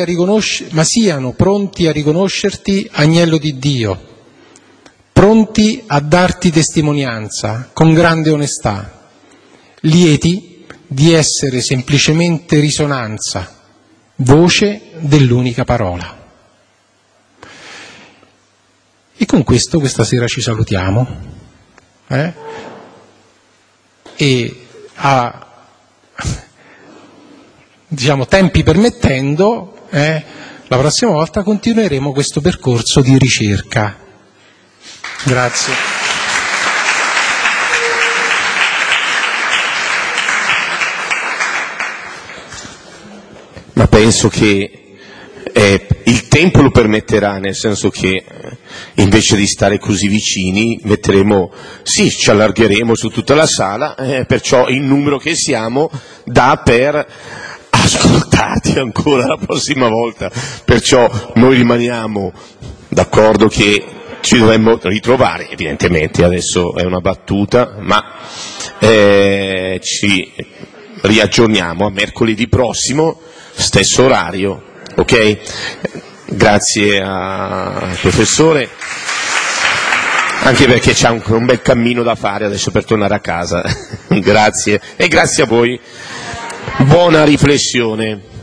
Speaker 1: riconoscerti agnello di Dio, pronti a darti testimonianza con grande onestà, lieti di essere semplicemente risonanza, voce dell'unica parola. E con questo questa sera ci salutiamo e tempi permettendo, la prossima volta continueremo questo percorso di ricerca. Grazie.
Speaker 4: penso che il tempo lo permetterà, nel senso che invece di stare così vicini ci allargheremo su tutta la sala, perciò il numero che siamo dà per ascoltarti ancora la prossima volta, perciò noi rimaniamo d'accordo che ci dovremmo ritrovare, evidentemente adesso è una battuta, ma ci riaggiorniamo a mercoledì prossimo, stesso orario, ok? Grazie al professore, anche perché c'è un bel cammino da fare adesso per tornare a casa. Grazie, e grazie a voi. Buona riflessione.